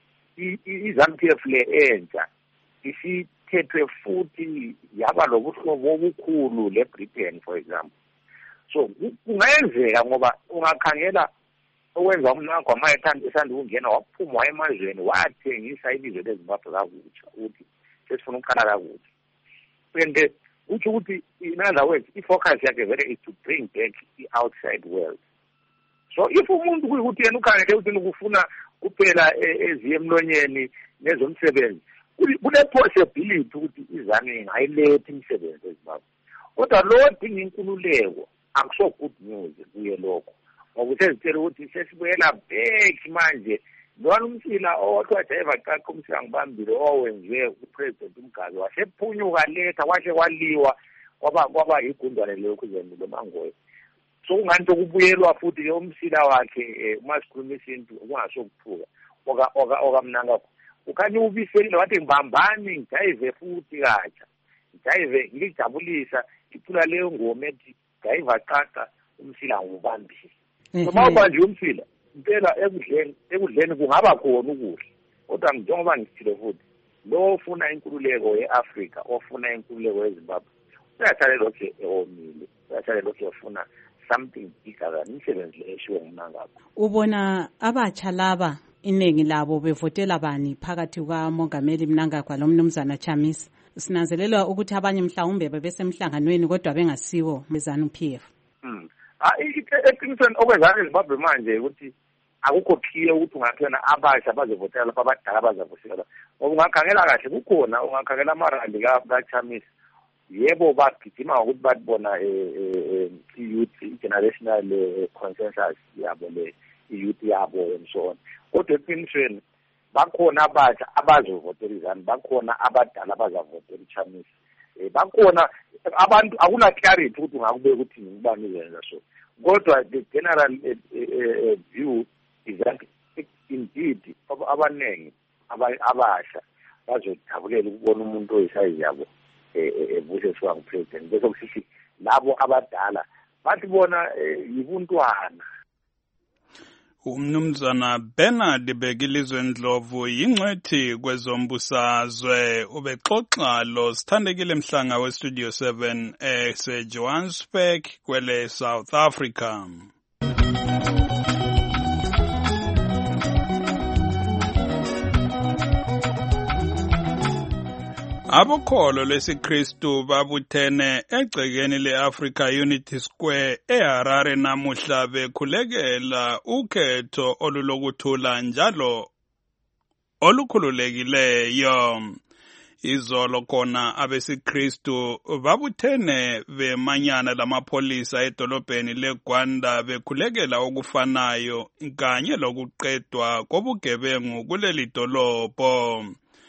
iZANU-PF le entsha isithethwe futhi yaba lobuhlobo obukhulu leBritain for example. So kungenzeka ngoba ungakhangela owenza umnakho amayethanda esanda ukungena waphuma emazweni wathengisa ilizwe leZimbabwe kakutsha uthi sesifuna ukuqala kakutsha. And uthi ukuthi in other words ifocus yakhe vele is to bring back the outside world. So if umuntu kuyikuthi yena ukhangele ukuthi ukufuna kuphela eziye emlonyeni nezomsebenzi, kule possibility ukuthi izane ayilethi imisebenzi eZimbabwe. Kodwa lo dinga inkululeko akuso good news kuye lokho. Ngoba usezitshela ukuthi sesibuyela back manje lona umsila owathiwa Jaiva Qaqo umsila ngibambile owenziwe uPresident uMgabe wasephunyuka letha washe kwaliwa kwaba igundwane leyo kuzemilo mangoye. So ungani ukubuyelwa futhi umsila wakhe uma sikhuluma isintu kungasokuphuka okamnanga ukhanya ubiselile wathi ngibambani ngijayive futhi katsha. jayive ngijabulisa icula leyo ngoma ethi jayiva qaqa umsila ngubambile. Noma ubanje umsila impela ekudleni kungaba khona ukudla. Kodwa njengoba ngithile futhi lo ofuna inkululeko yeAfrika ofuna inkululeko yeZimbabwe uyathale lokho eomile uyathale lokho efuna something bigger than imisebenzi eshiwo nguMnangagwa. Ubona abatsha laba iningi labo bevotela bani phakathi kwaMongameli Mnangagwa lomnumzana Chamisa? Sinanzelela ukuthi abanye mhlawumbe bebesemhlanganweni kodwa bengasiwo beZANU-PF. Eqinisweni okwenzakala eZimbabwe manje ukuthi akukho clear ukuthi ungathena abasha bazovotela lapha abadala bazavotela. Ngoba ungakhangela kahle kukhona ungakhangela amarandi kaChamisa. Yebo bagijima ukuthi babona youth generational consensus yabo le youth yabo and so on. Kodwa eqinisweni bakhona abasha abazovotela iZANU, bakhona abadala abazavotela iChamisa. Bakhona abantu akuna clarity ukuthi ungakube ukuthi ngibani uyenza so. Kodwa the general view is that indeed abanengi abasha bazojabulela ukubona umuntu oyisayizi yabo ebusesiwa ngupresident. Bese kusithi labo abadala bathi bona yibuntwana. Umnumzana Bernard Bekilizwe Ndlovu yingcwethi kwezombusazwe ubexoxa lo Sithandekile Mhlanga weStudio 7 eseJohannesburg kwele South Africa. Abokholo lesiKristu babuthene egcekeni leAfrica Unity Square eHarare namuhla bekhulekela ukhetho olulokuthula njalo olukhululekileyo. Izolo khona abesiKristu babuthene bemanyana lamapolisa edolobheni leGwanda bekhulekela okufanayo kanye lokuqedwa kobugebengu kuleli dolobho.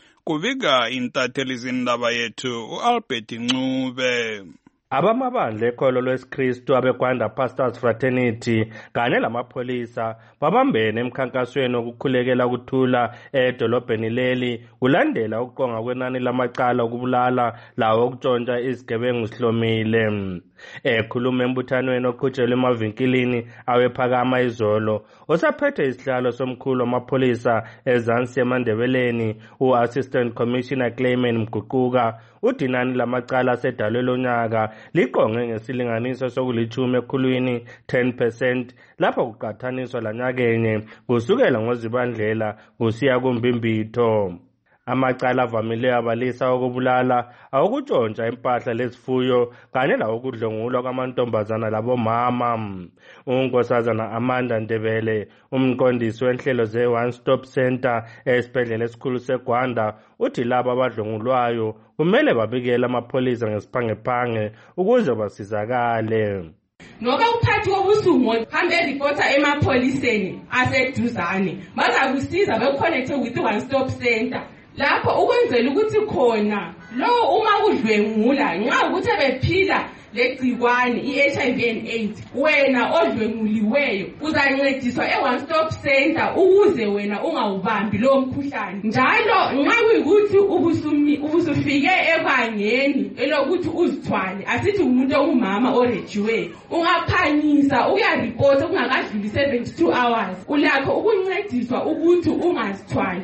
Kubika intatheli zindaba yethu uAlbert Ncube. Abamabandla ekholo lwesikristu abeGwanda Pastors Fraternity kanye lamapolisa babambene emkhankasweni wokukhulekela ukuthula edolobheni leli kulandela ukuqonga kwenani lamacala okubulala lawo okutshontsha izigebengu sihlomile. Ekhuluma embuthanweni oqhutshelwe emavinkilini awephakama izolo osaphethe isihlalo somkhulu wamapolisa eZansi eMandebeleni u-Assistant Commissioner Clayman Mguquka udinani lamacala asedalwe lonyaka liqonge ngesilinganiso sokulithumi ekhulwini 10% lapho kuqathaniswa lanyakenye kusukela ngoZibandlela kusiya kuMbimbitho. Amacala avamileyo abalisa okubulala, awukutshontsha impahla lezifuyo kanye lawokudlwengulwa kwamantombazana labomama. Unkosazana Amanda Ndebele, umqondisi wenhlelo ze-One Stop Center esibhedlela esikhulu seGwanda, uthi labo abadlwengulwayo kumele babikele amapolisa ngesiphangephange ukuze basizakale. Noba uphathi wobusungu hambe reporter emapoliseni aseduzane bazakusiza beconnect with One Stop Center lapho ukwenzela ukuthi khona lo uma udlwengula nxa ukuthi bephila legcikwane iHIV and AIDS wena odlwenguliweyo uzancediswa eOne Stop Center ukuze wena ungawubambi lo mkhuhlane. Njalo nxa kuyikuthi ubusufike ebangeni elokuthi uzithwale asithi umuntu ongumama orejiwe ungaphangisa uyareport kungakadluli 72 hours ulakho ukuncediswa ukuthi ungazithwali.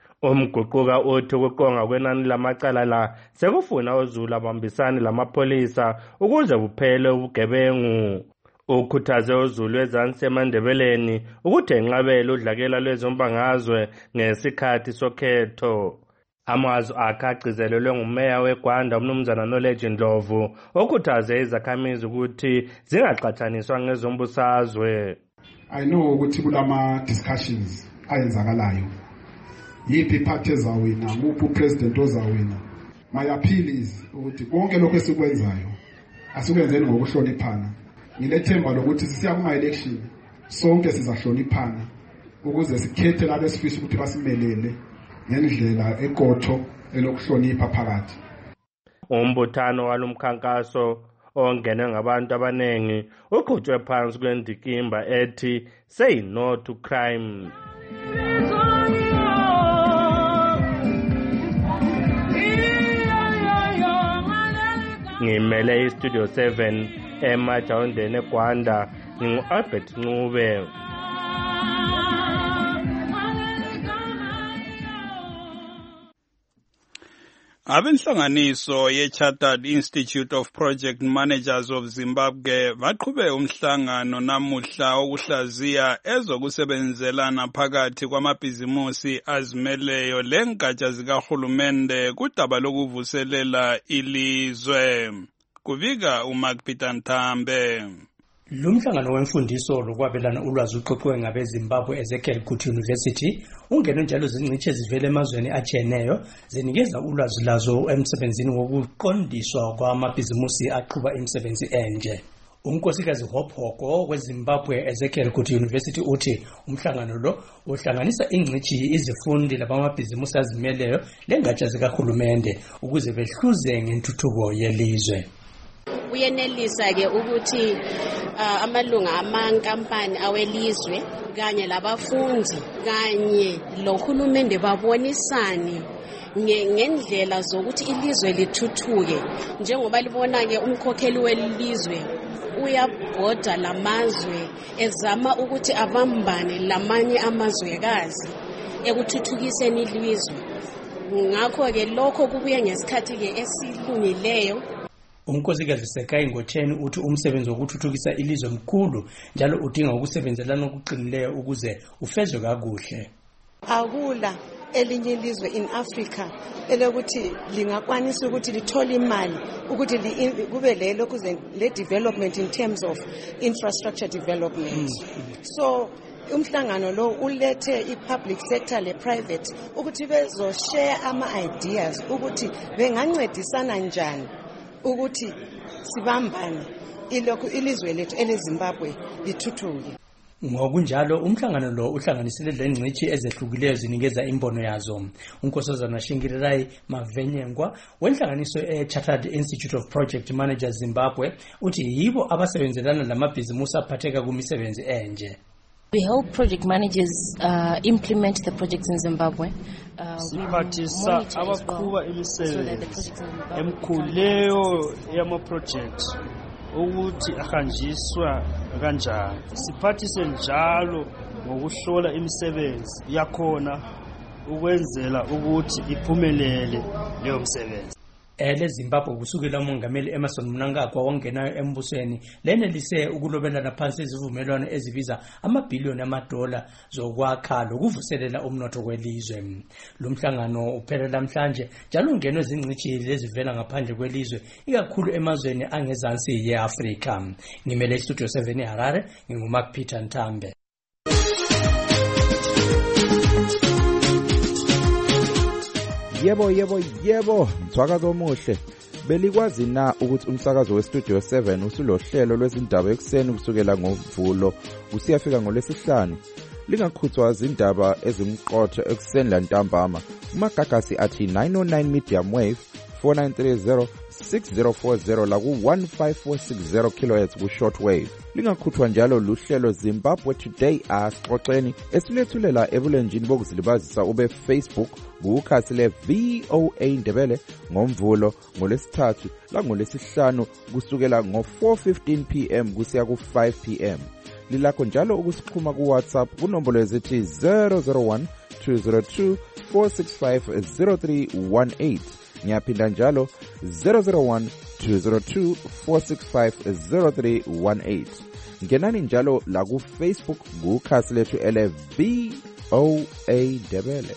Umguquka uthi ukuqonga kwenani lamacala la sekufuna ozulu abambisane lamapolisa ukuze kuphele ubugebengu. Ukhuthaze ozulu eZansi eMandebeleni ukuthi enqabele udlakela lwezombangazwe ngesikhathi sokhetho. Amazwi akhe agcizelelwe ngumeya weGwanda umnumzana Knowledge Ndlovu okhuthaze izakhamizi ukuthi zingaxatshaniswa ngezombusazwe. I know ukuthi kulama discussions ayenzakalayo. Yiphi iphathi ezawina, nguphi upresident ozawina. My appeal is ukuthi konke lokho esikwenzayo asikwenzeni ngokuhloniphana. Ngilethemba lokuthi sisiya kuma-election sonke sizahloniphana ukuze sikhethe labo esifisa ukuthi basimelele ngendlela eqotho elokuhlonipha phakathi. Umbuthano walomkhankaso ongenwe ngabantu abanengi uqhutshwe phansi kwendikimba ethi Say No to Crime. ngimele istudio 7 emajawundeni eGwanda ngingu-Albert Ncube. Abenhlanganiso ye-Chartered Institute of Project Managers of Zimbabwe baqhube umhlangano namuhla okuhlaziya ezokusebenzelana phakathi kwamabhizimusi azimeleyo lengatsha zikahulumende kudaba lokuvuselela ilizwe. Kuvika uMark Peter Ntambe. Lumhlangano wemfundiso lokwabelana ulwazi uqoqwe ngabeZimbabwe Ezekiel Kuti University ungene njalo zingciche zivele emazweni atshiyeneyo zinikeza ulwazi lazo emsebenzini wokuqondiswa kwamabhizimusi aqhuba imisebenzi enje. Unkosikazi Hophoko weZimbabwe Ezekiel Kuti University uthi umhlangano lo uhlanganisa ingcichi izifundi labamabhizimusi azimeleyo lengatsha zikahulumende ukuze behluze ngentuthuko yelizwe. Uyenelisa ke ukuthi amalunga amankampani awelizwe kanye labafundi kanye lohulumende babonisane ngendlela zokuthi ilizwe lithuthuke njengoba libona ke umkhokheli welizwe uyabhoda lamazwe ezama ukuthi abambane lamanye amazwekazi ekuthuthukiseni ilizwe. Ngakho ke lokho kubuye ngesikhathi ke esilungileyo. Unkosikazi Sekai Ngotsheni uthi umsebenzi wokuthuthukisa ilizwe mkhulu njalo udinga ukusebenzelana okuqinileyo ukuze ufezwe kakuhle. Akula elinye ilizwe in Africa elokuthi lingakwanisa ukuthi lithola imali ukuthi kube lelo kuze le development in terms of infrastructure development. So umhlangano lo ulethe i-public sector le-private ukuthi bezo-share ama-ideas ukuthi bengancedisana njani ukuthi sibambane ilokhu ilizwe lethu eleZimbabwe lithuthuke. Ngokunjalo umhlangano lo uhlanganisile lengcichi ezehlukileyo zinikeza imbono yazo. Unkosazana Shingirirai Mavenyengwa wenhlanganiso e-Chartered Institute of Project Managers Zimbabwe uthi yibo abasebenzelana lamabhizimusi aphatheka kumisebenzi enje. We help project managers implement the projects in Zimbabwe. Siphathisa abaqhuba imisebenzi emkhuleyo yama-project ukuthi ahanjiswa kanjani. Siphathise njalo ngokuhlola imisebenzi yakhona ukwenzela ukuthi iphumelele leyo msebenzi. Zimbabwe kusukela umongameli Emmerson Mnangagwa wangenayo embusweni lenelise ukulobelana phansi izivumelwano ezibiza amabhiliyoni amadola zokwakha lokuvuselela umnotho kwelizwe. Lo mhlangano uphelela namhlanje njalo ungenwe zingcichi lezivela ngaphandle kwelizwe ikakhulu emazweni angezansi ye-Afrika. Ngimele Studio 7 eHarare nginguMark Peter Ntambe. Yebo, mthwakazo omuhle. Belikwazi na ukuthi umsakazo weStudio 7 usulohlelo lwezindaba ekseni kusukela ngoMvulo usiyafika ngoLwesihlanu. Lingakhuthwa izindaba ezimqotho ekseni lantambama. Umagagasi athi 909 medium wave 4930 6040 la ku 15460 kHz ku shortwave. Lingakhuthwa njalo luhlelo Zimbabwe Today asixoxeni esilethulela ebulenjini bokuzilibazisa ube Facebook kukhasi le VOA Ndebele ngoMvulo ngoLesithathu la ngoLesihlanu kusukela ngo4:15 PM kusiya ku5 PM. Lilakho njalo ukusikhuma ku WhatsApp kunombolo ezithi 001 202 465 0318. Ngiyaphinda njalo 001 202 465 0318. Ngenani njalo la ku Facebook kukhasi lethu ele VOA Ndebele.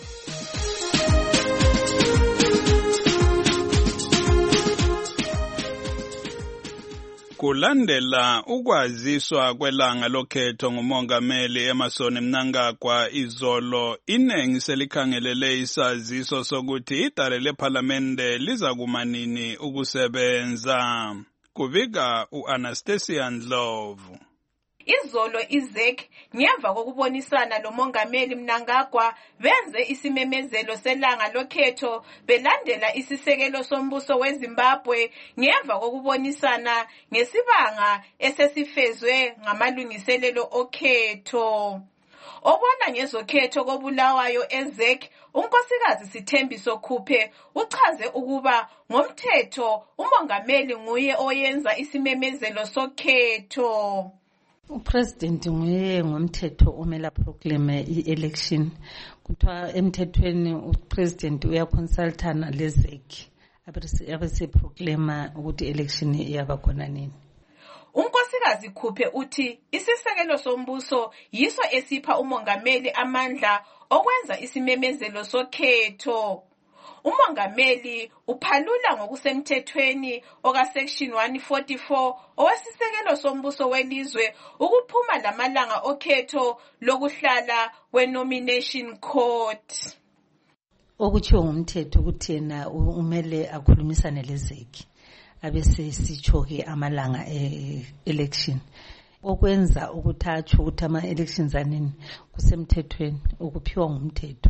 Kulandela ukwaziswa kwelanga lokhetho ngumongameli Emmerson Mnangagwa izolo, inengi selikhangelele isaziso sokuthi idale lephalamende liza kumanini ukusebenza. Kuvika uAnastasia Ndlovu. Izolo iZEC ngemva kokubonisana lomongameli Mnangagwa benze isimemezelo selanga lokhetho belandela isisekelo sombuso weZimbabwe ngemva kokubonisana ngesibanga esesifezwe ngamalungiselelo okhetho. Obona ngezokhetho kobulawayo eZEC, unkosikazi Sithembiso Khuphe uchaze ukuba ngomthetho umongameli nguye oyenza isimemezelo sokhetho. Upresident nguye ngomthetho omela proclaim i-election. Kuthiwa emthethweni upresident uyaconsultana leZEC abese proclaima ukuthi election iyaba khona nini. Unkosikazi Khuphe uthi isisekelo sombuso yiso esipha umongameli amandla okwenza isimemezelo sokhetho. Umongameli uphalula ngokusemthethweni oka section 144 owesisekelo sombuso welizwe ukuphuma lamalanga okhetho lokuhlala we-nomination court. Okutshiwo ngumthetho ukuthi yena umele akhulumisane leZEC abese sitsho-ke amalanga e-election okwenza ukuthi atsho ukuthi ama-elections anini kusemthethweni ukuphiwa ngumthetho.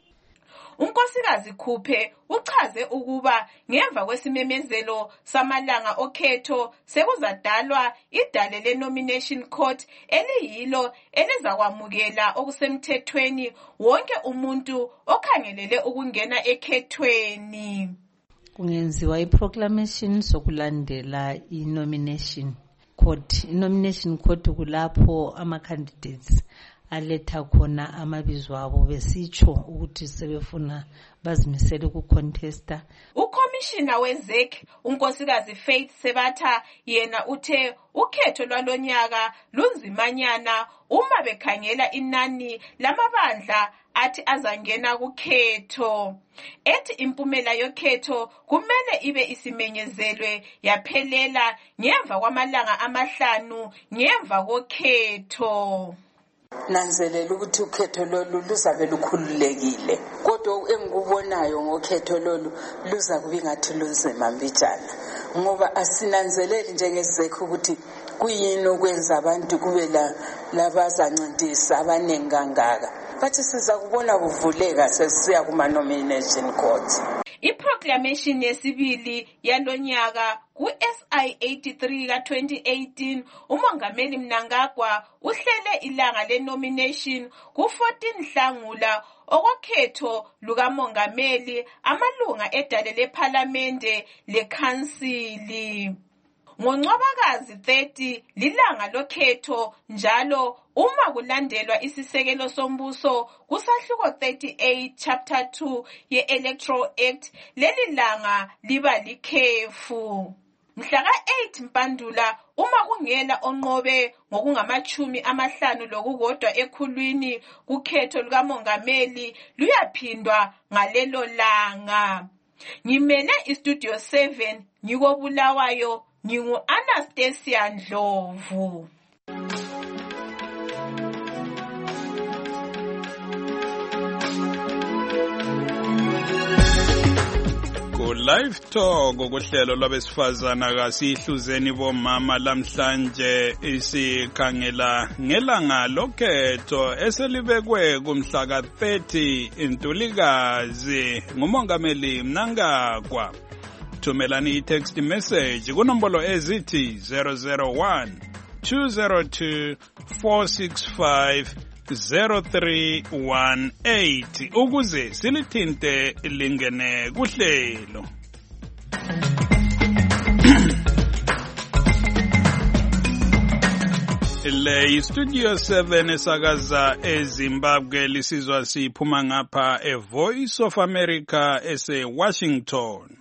Unkosikazi Khuphe uchaze ukuba ngemva kwesimemezelo samalanga okhetho sekuzadalwa idale le-nomination court eliyilo elizakwamukela okusemthethweni wonke umuntu okhangelele ukungena ekhethweni. Kungenziwa iproclamation sokulandela i-nomination court. I-nomination court kulapho ama-candidates aletha khona amabizo abo besitsho ukuthi sebefuna bazimisele ukucontesta. Ukomishina weZEC unkosikazi Faith Sebatha yena uthe ukhetho lwalonyaka lunzimanyana uma bekhangela inani lamabandla athi azangena kukhetho. Ethi impumela yokhetho kumele ibe isimenyezelwe yaphelela ngemva kwamalanga amahlanu ngemva kokhetho. Nanzelela ukuthi ukhetho lolu luzabe lukhululekile kodwa engikubonayo ngokhetho lolu luza kuba ngathi lunzima mbijana ngoba asinanzeleli njengeZEC ukuthi kuyini okwenza abantu kube labazancintisa abaningi kangaka. Bathi siza kubona kuvuleka sesiya kuma-nomination court. Iproclamation yesibili yalonyaka ku-SI 83 ka-2018 umongameli Mnangagwa uhlele ilanga le-nomination ku-14 Nhlangula okokhetho lukamongameli amalunga edale lephalamende lekhansili. NgoNcwabakazi 30 lilanga lokhetho njalo uma kulandelwa isisekelo sombuso kusahluko 38 chapter 2 ye-Electoral Act leli langa liba likhefu. Mhla ka-8 Mpandula uma kungela onqobe ngokungama-50 lokukodwa ekhulwini kukhetho lukamongameli luyaphindwa ngalelo langa. Ngimele iStudio 7 ngikobulawayo ngingu-Anastasia Ndlovu. Live Talk ukuhlelo lwabesifazana kasihluzeni bomama lamhlanje isikhangela ngelanga lokhetho eselibekwe kumhla ka-30 Ntulikazi ngumongameli Mnangagwa. Thumelani i-text message kunombolo ezithi 001 202 465 0318 ukuze silithinte lingene kuhlelo. Le Studio 7 esakaza eZimbabwe lisizwa siphuma ngapha eVoice of America ese-Washington.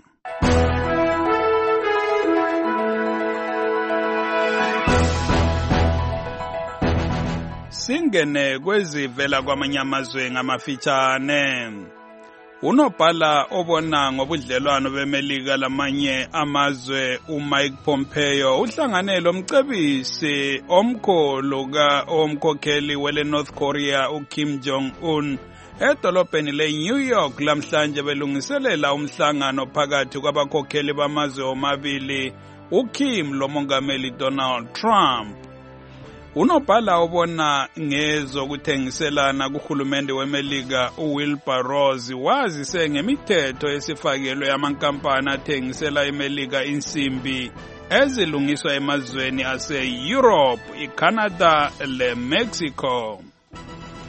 Singene kwezivela kwamanye amazwe ngamafitshane. Unobhala obona ngobudlelwano beMelika lamanye amazwe uMike Pompeo uhlangane lomcebisi omkhulu omkhokheli wele North Korea uKim Jong-un edolobheni leNew York lamhlanje belungiselela umhlangano phakathi kwabakhokheli bamazwe omabili uKim lomongameli Donald Trump. Unobhala obona ngezokuthengiselana kuhulumende weMelika uWilbur Ross wazise ngemithetho esifakelwe yamankampani athengisela eMelika insimbi ezilungiswa emazweni ase-Europe, iCanada leMexico.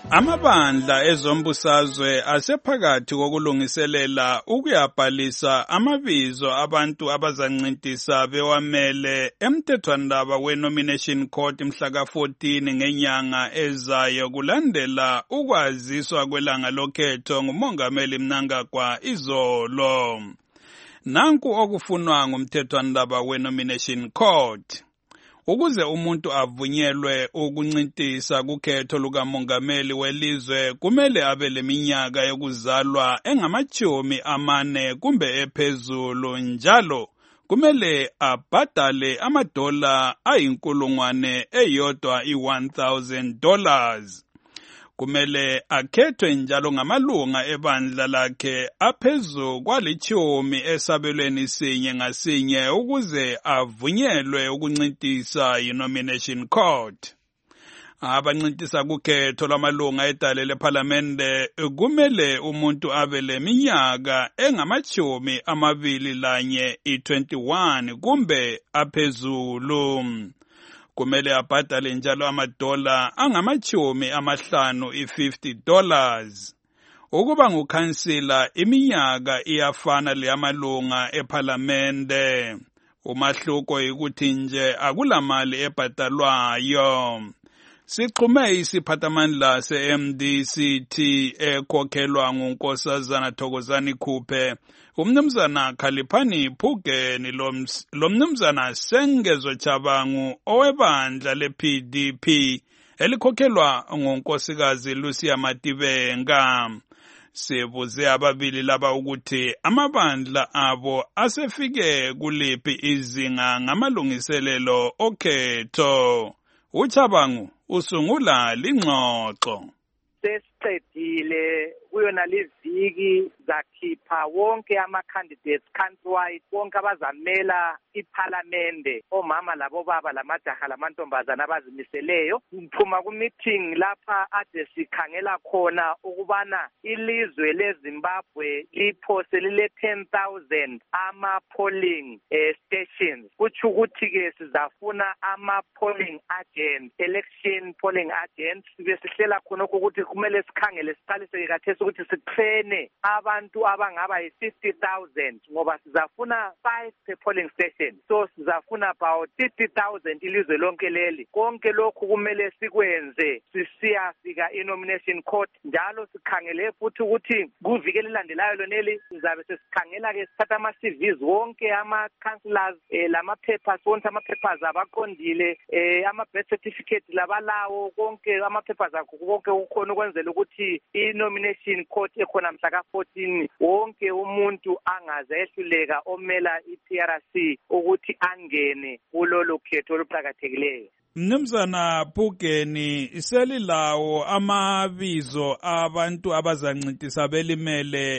Amabandla ezombusazwe asephakathi kokulungiselela ukuyabhalisa amabizo abantu abazancintisa bewamele emthethwandaba we-Nomination Court mhla ka-14 ngenyanga ezayo kulandela ukwaziswa kwelanga lokhetho nguMongameli Mnangagwa izolo. Nanku okufunwa ngumthethwandaba we-Nomination Court. Ukuze umuntu avunyelwe ukuncintisa kukhetho lukamongameli welizwe kumele abe leminyaka yokuzalwa engama-40 kumbe ephezulu njalo kumele abhadale $1,000 $1,000. Kumele akhethwe njalo ngamalunga ebandla lakhe aphezu kwali-10 esabelweni sinye ngasinye ukuze avunyelwe ukuncintisa yi-Nomination Court. Abancintisa kukhetho lwamalunga edale lephalamende kumele umuntu abe leminyaka engama-21 kumbe aphezulu. Kumele abhadale njalo $50 $50. Ukuba ngukhansila iminyaka iyafana leyamalunga ephalamende. Umahluko yikuthi nje akulamali ebhadalwayo. Sixhume isiphathamandla se-MDCT ekhokhelwa nguNkosazana Thokozani Khuphe, umnumzana Khaliphani Phugeni lomnumzana Sengezo Chabangu owebandla le-PDP elikhokhelwa ngunkosikazi Lucia Matibenga. Sibuze ababili laba ukuthi amabandla abo asefike kuliphi izinga ngamalungiselelo okhetho. uChabangu usungula lingxoxo. Sesiqedile kuyona liviki zakhipha wonke ama-candidates countrywide, wonke abazamela iphalamende, omama labobaba lamajaha lamantombazana abazimiseleyo. Siphuma ku-meeting lapha ade sikhangela khona ukubana ilizwe leZimbabwe liphose lile 10,000 ama-polling stations. Kutsho ukuthi-ke sizafuna ama-polling agents, election polling agents. Sibe sihlela khonokho ukuthi kumele sikhangele siqalise kathesi ukuthi sitrene abantu abangaba yi-50,000 ngoba sizafuna 5 per polling station. So sizafuna about 50,000 ilizwe lonke leli. Konke lokhu kumele sikwenze sisiyafika i-Nomination Court. Njalo sikhangele futhi ukuthi kuviki elilandelayo loneli sizabe sesikhangela-ke sithatha ama-CVs wonke ama-councillors lama-papers, wonke ama-papers abaqondile, ama-birth certificate labalawo, konke ama-papers akho konke ukhona ukwenzela ukuthi i-Nomination Court ekhona mhla ka-14 wonke umuntu angaze ehluleka omela i-PRC ukuthi angene kulolu khetho oluqhakathekileyo. Mnumzana Phugeni, iselilawo amabizo abantu abazancintisa belimele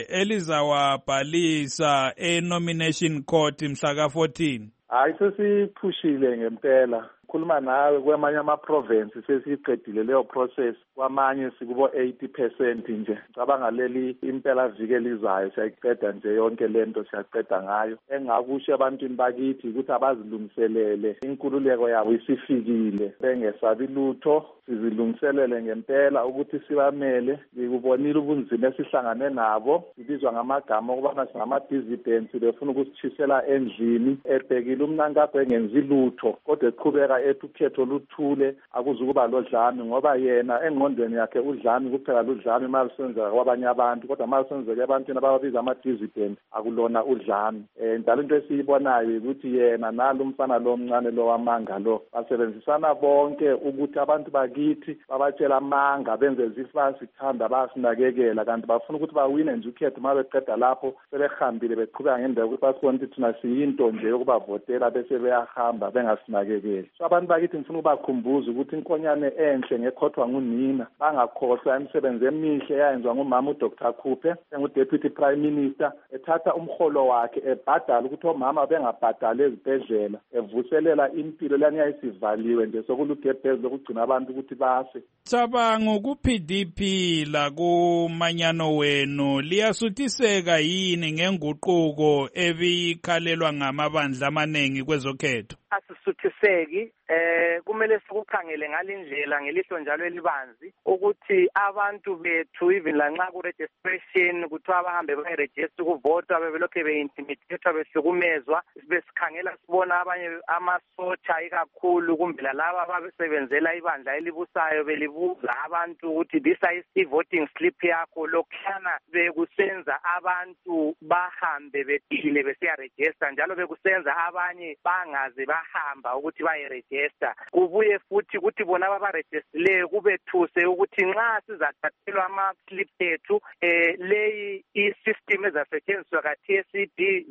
elizawabhalisa e-Nomination Court mhla ka-14? Hayi, sesiphushile ngempela. Khuluma nawe kwamanye ama-province sesiqedile leyo process, kwamanye sikubo 80% nje. Cabanga leli impela viki elizayo siyayiqeda nje yonke lento siyaqeda ngayo. Engakusho ebantwini bakithi ukuthi abazilungiselele, inkululeko yabo isifikile, bengesabi lutho, sizilungiselele ngempela ukuthi sibamele. Ngikubonile ubunzima esihlangane nabo, sibizwa ngamagama ukubana singama-dissidents, befuna ukusitshisela endlini, ebhekile uMnangagwa engenzi lutho, kodwa eqhubeka ethi ukhetho luthule, akuzukuba lodlame ngoba yena engqondweni yakhe udlame kuphela ludlame malusenzeka kwabanye abantu, kodwa malusenzeka ebantwini ababiza ama-dissident akulona udlame. Njalo into esiyibonayo ukuthi yena nalo umfana lo omncane lo wamanga lo basebenzisana bonke ukuthi abantu bakithi babatshela amanga benze zifasi kuthanda basinakekela, kanti bafuna ukuthi bawine nje ukhetho uma beqeda lapho sebehambile beqhubeka ngendlela ukuthi basibone ukuthi thina siyinto nje yokubavotela bese beyahamba bengasinakekeli. So abantu bakithi ngifuna ukubakhumbuza ukuthi inkonyane enhle ngekhothwa ngunina, bangakhohlwa imisebenzi emihle eyayenziwa ngumama uDr. Khuphe engu-Deputy Prime Minister, ethatha umholo wakhe ebhadala ukuthi omama bengabhadali ezibhedlela, evuselela impilo lani yayisivaliwe nje sokulugebhezi lokugcina abantu ukuthi base. Chabangu ku-PDP lakumanyano wenu liyasuthiseka yini ngenguquko ebikhalelwa ngamabandla amaningi kwezokhetho? Asisuthiseki singaqiniseki kumele sikukhangele ngalindlela ngelihlo njalo elibanzi ukuthi abantu bethu even lanxa ku registration kuthiwa bahambe bayiregister ukuvota bebelokhe be-intimidatwa behlukumezwa besikhangela sibona abanye amasotsha ikakhulu kumbe lalaba abasebenzela ibandla elibusayo belibuza abantu ukuthi this is i-voting slip yakho lokhana bekusenza abantu bahambe bephile besiyaregister njalo bekusenza abanye bangaze bahamba ukuthi bayiregister kubuye futhi ukuthi bona abaregistileyo kubethuse ukuthi nxa sizathathelwa ama-slip ethu leyi i-system ezasetshenziswa kathesi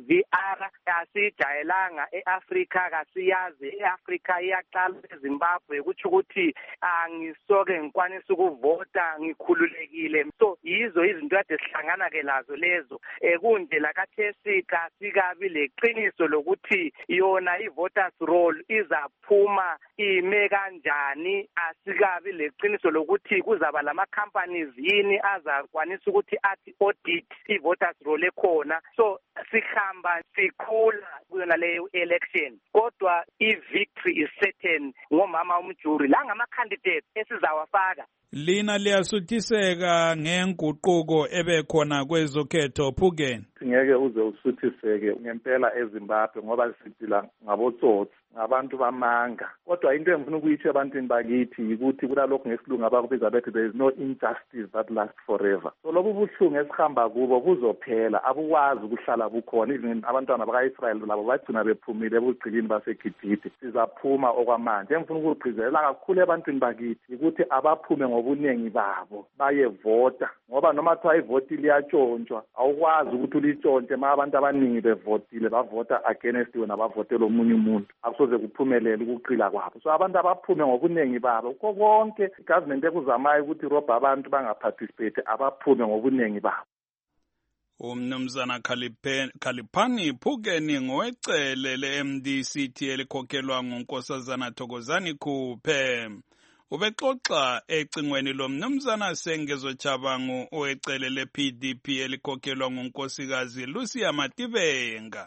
DVR asijayelanga e-Afrika kasiyazi e-Afrika iyaqala eZimbabwe kutsho ukuthi angisoke ngikwanisa ukuvota ngikhululekile so yizo izinto kade sihlangana ke lazo lezo kundlela kathesi kasikabi leqiniso lokuthi yona i-voters roll izaphuma ime kanjani asikabi leqiniso lokuthi kuzaba lama companies yini azakwanisa ukuthi athi audit i-voters roll ekhona so sihamba sikhula kuyona leyo election kodwa i-victory is certain ngomama umjuri la ngama-candidates esizawafaka. Lina liyasuthiseka ngenguquko ebekhona kwezokhetho Phukeni? Ngeke uze usuthiseke ngempela eZimbabwe ngoba siphila ngabotsotsi ngabantu bamanga kodwa into engifuna ukuyitsho ebantwini bakithi ukuthi kulalokho ngesilungu abakubiza bethi there is no injustice that lasts forever so lobu buhlungu esihamba kubo buzophela abukwazi ukuhlala bukhona even abantwana baka-Israyeli labo bagcina bephumile ebugcikini baseGibhithe sizaphuma okwamanje engifuna ukugcizelela kakhulu ebantwini bakithi ukuthi abaphume ngobuningi babo bayevota ngoba noma kuthiwa ivoti liyatshontshwa awukwazi ukuthi ulitshontshe ma abantu abaningi bevotile bavota against wena bavotela omunye umuntu akusoze kuphumelele ukuqila kwabo so abantu abaphume ngobuningi babo konke igovernment ekuzamayo ukuthi robha abantu bangaparticipate abaphume ngobuningi babo. Umnumzana Khaliphani Phukeni ngowecele le-MDCT elikhokhelwa nguNkosazana Thokozani Khuphe ubexoxa ecingweni lomnumzana Sengezo Chabangu owecele le-PDP elikhokhelwa ngunkosikazi Lucia Mativenga.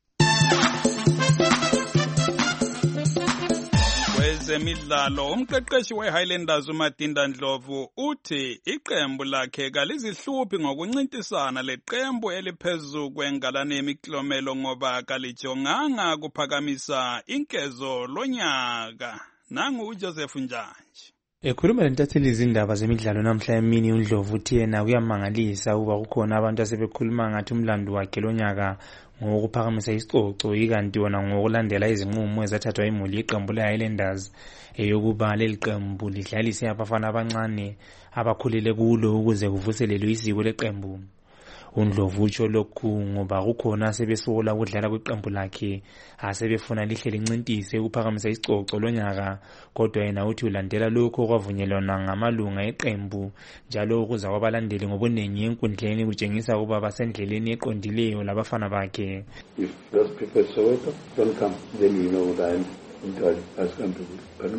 Kwezemidlalo umqeqeshi we-Highlanders uMadinda Ndlovu uthi iqembu lakhe kalizihluphi ngokuncintisana leqembu eliphezulu kwengalane yemiklomelo ngoba kalijonganga kuphakamisa inkezo lonyaka. Nangu uJoseph Njanji. Ekhuluma lentatheli izindaba zemidlalo namhla emini uNdlovu uthi yena kuyamangalisa ukuba kukhona abantu asebekhuluma ngathi umlando wakhe lonyaka ngokuphakamisa isicoco ikanti wona ngokulandela izinqumo ezathathwa imuli yeqembu le-Highlanders eyokuba leli qembu lidlalise abafana abancane abakhulele kulo ukuze kuvuselelwe isiko leqembu. uNdlovu utsho lokhu ngoba kukhona asebesola ukudlala kweqembu lakhe asebefuna lihle lincintise ukuphakamisa isicoco lonyaka kodwa yena uthi ulandela lokho okwavunyelwana ngamalunga eqembu njalo ukuza kwabalandeli ngobuningi enkundleni kutshengisa ukuba basendleleni eqondileyo labafana bakhe. If those people Soweto don't come, then you know what I'm entirely as comfortable. But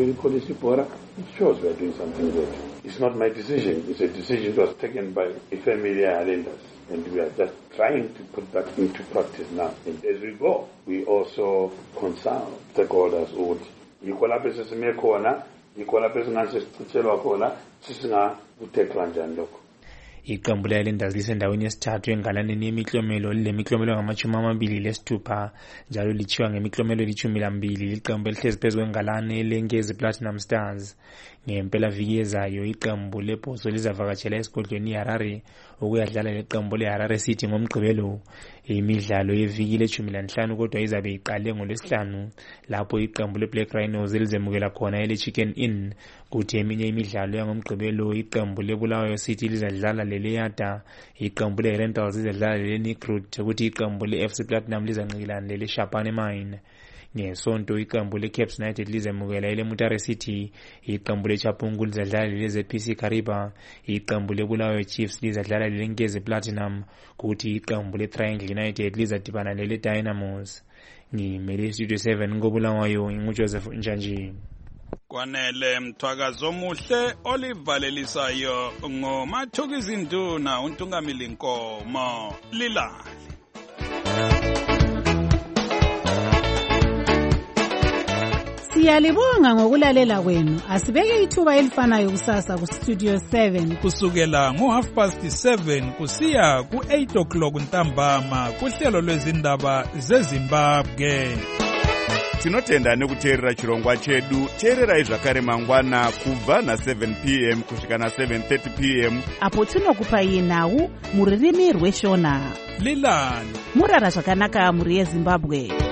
it shows we are doing something good. It's not my decision. It's a decision that was taken by the family Highlanders. And we are just trying to put that into practice now. And as we go, we also consult stakeholders with ikolapho sesime khona, ikolapho singasicitshelwa khona, sisingakuthethwa njani lokho. Iqembu le-Highlanders lisendaweni yesithathu engalaneni yemiklomelo lilemiklomelo ngama-26 njalo lithiwa ngemiklomelo eli-12 liqembu elihlezi phezu kwengalane elenkezi Platinum Stars. Ngempela viki ezayo iqembu lebhoso lizavakatshela esigodlweni iHarare ukuyadlala leqembu leHarare City ngomgqibelo. Imidlalo yeviki le-15 kodwa izabe iqale ngoLwesihlanu lapho iqembu le-Black Rhinos elizemukela khona ele-Chicken Inn. Kuthi eminye imidlalo yangomgqibelo iqembu leBulawayo City lizadlala leleyada, iqembu le-Rentals lizadlala lele-Nigrut kuthi iqembu le-FC Platinum lizanqikilana lele-Shapane Mine. Ngesonto iqembu le-Caps United lizemukela ele-Mutare City, iqembu le-Chapungu lizadlala lele-ZPC Kariba, iqembu le-Bulawayo Chiefs lizadlala lele-Nkezi Platinum kuthi iqembu le-Triangle United lizadibana lele-Dynamos. Ngimele Studio 7 ngoBulawayo nguJoseph Njanji. Kwanele mthwakazo omuhle olivalelisayo ngoMathukizi Nduna uNtungamili Nkomo Lilali. Siyalibonga ngokulalela kwenu. Asibeke ithuba elifanayo kusasa ku Studio 7 kusukela ngo7:30 kusiya ku8 ntambama kuhlelo lwezindaba zeZimbabwe. Tinotenda nekuteerera chirongwa chedu. Teererai zvakare mangwana kubva na7 p.m. kusvika na7:30 p.m. apo tinokupai nhau muririmi rweshona. Lilani murara zvakanaka muri yeZimbabwe.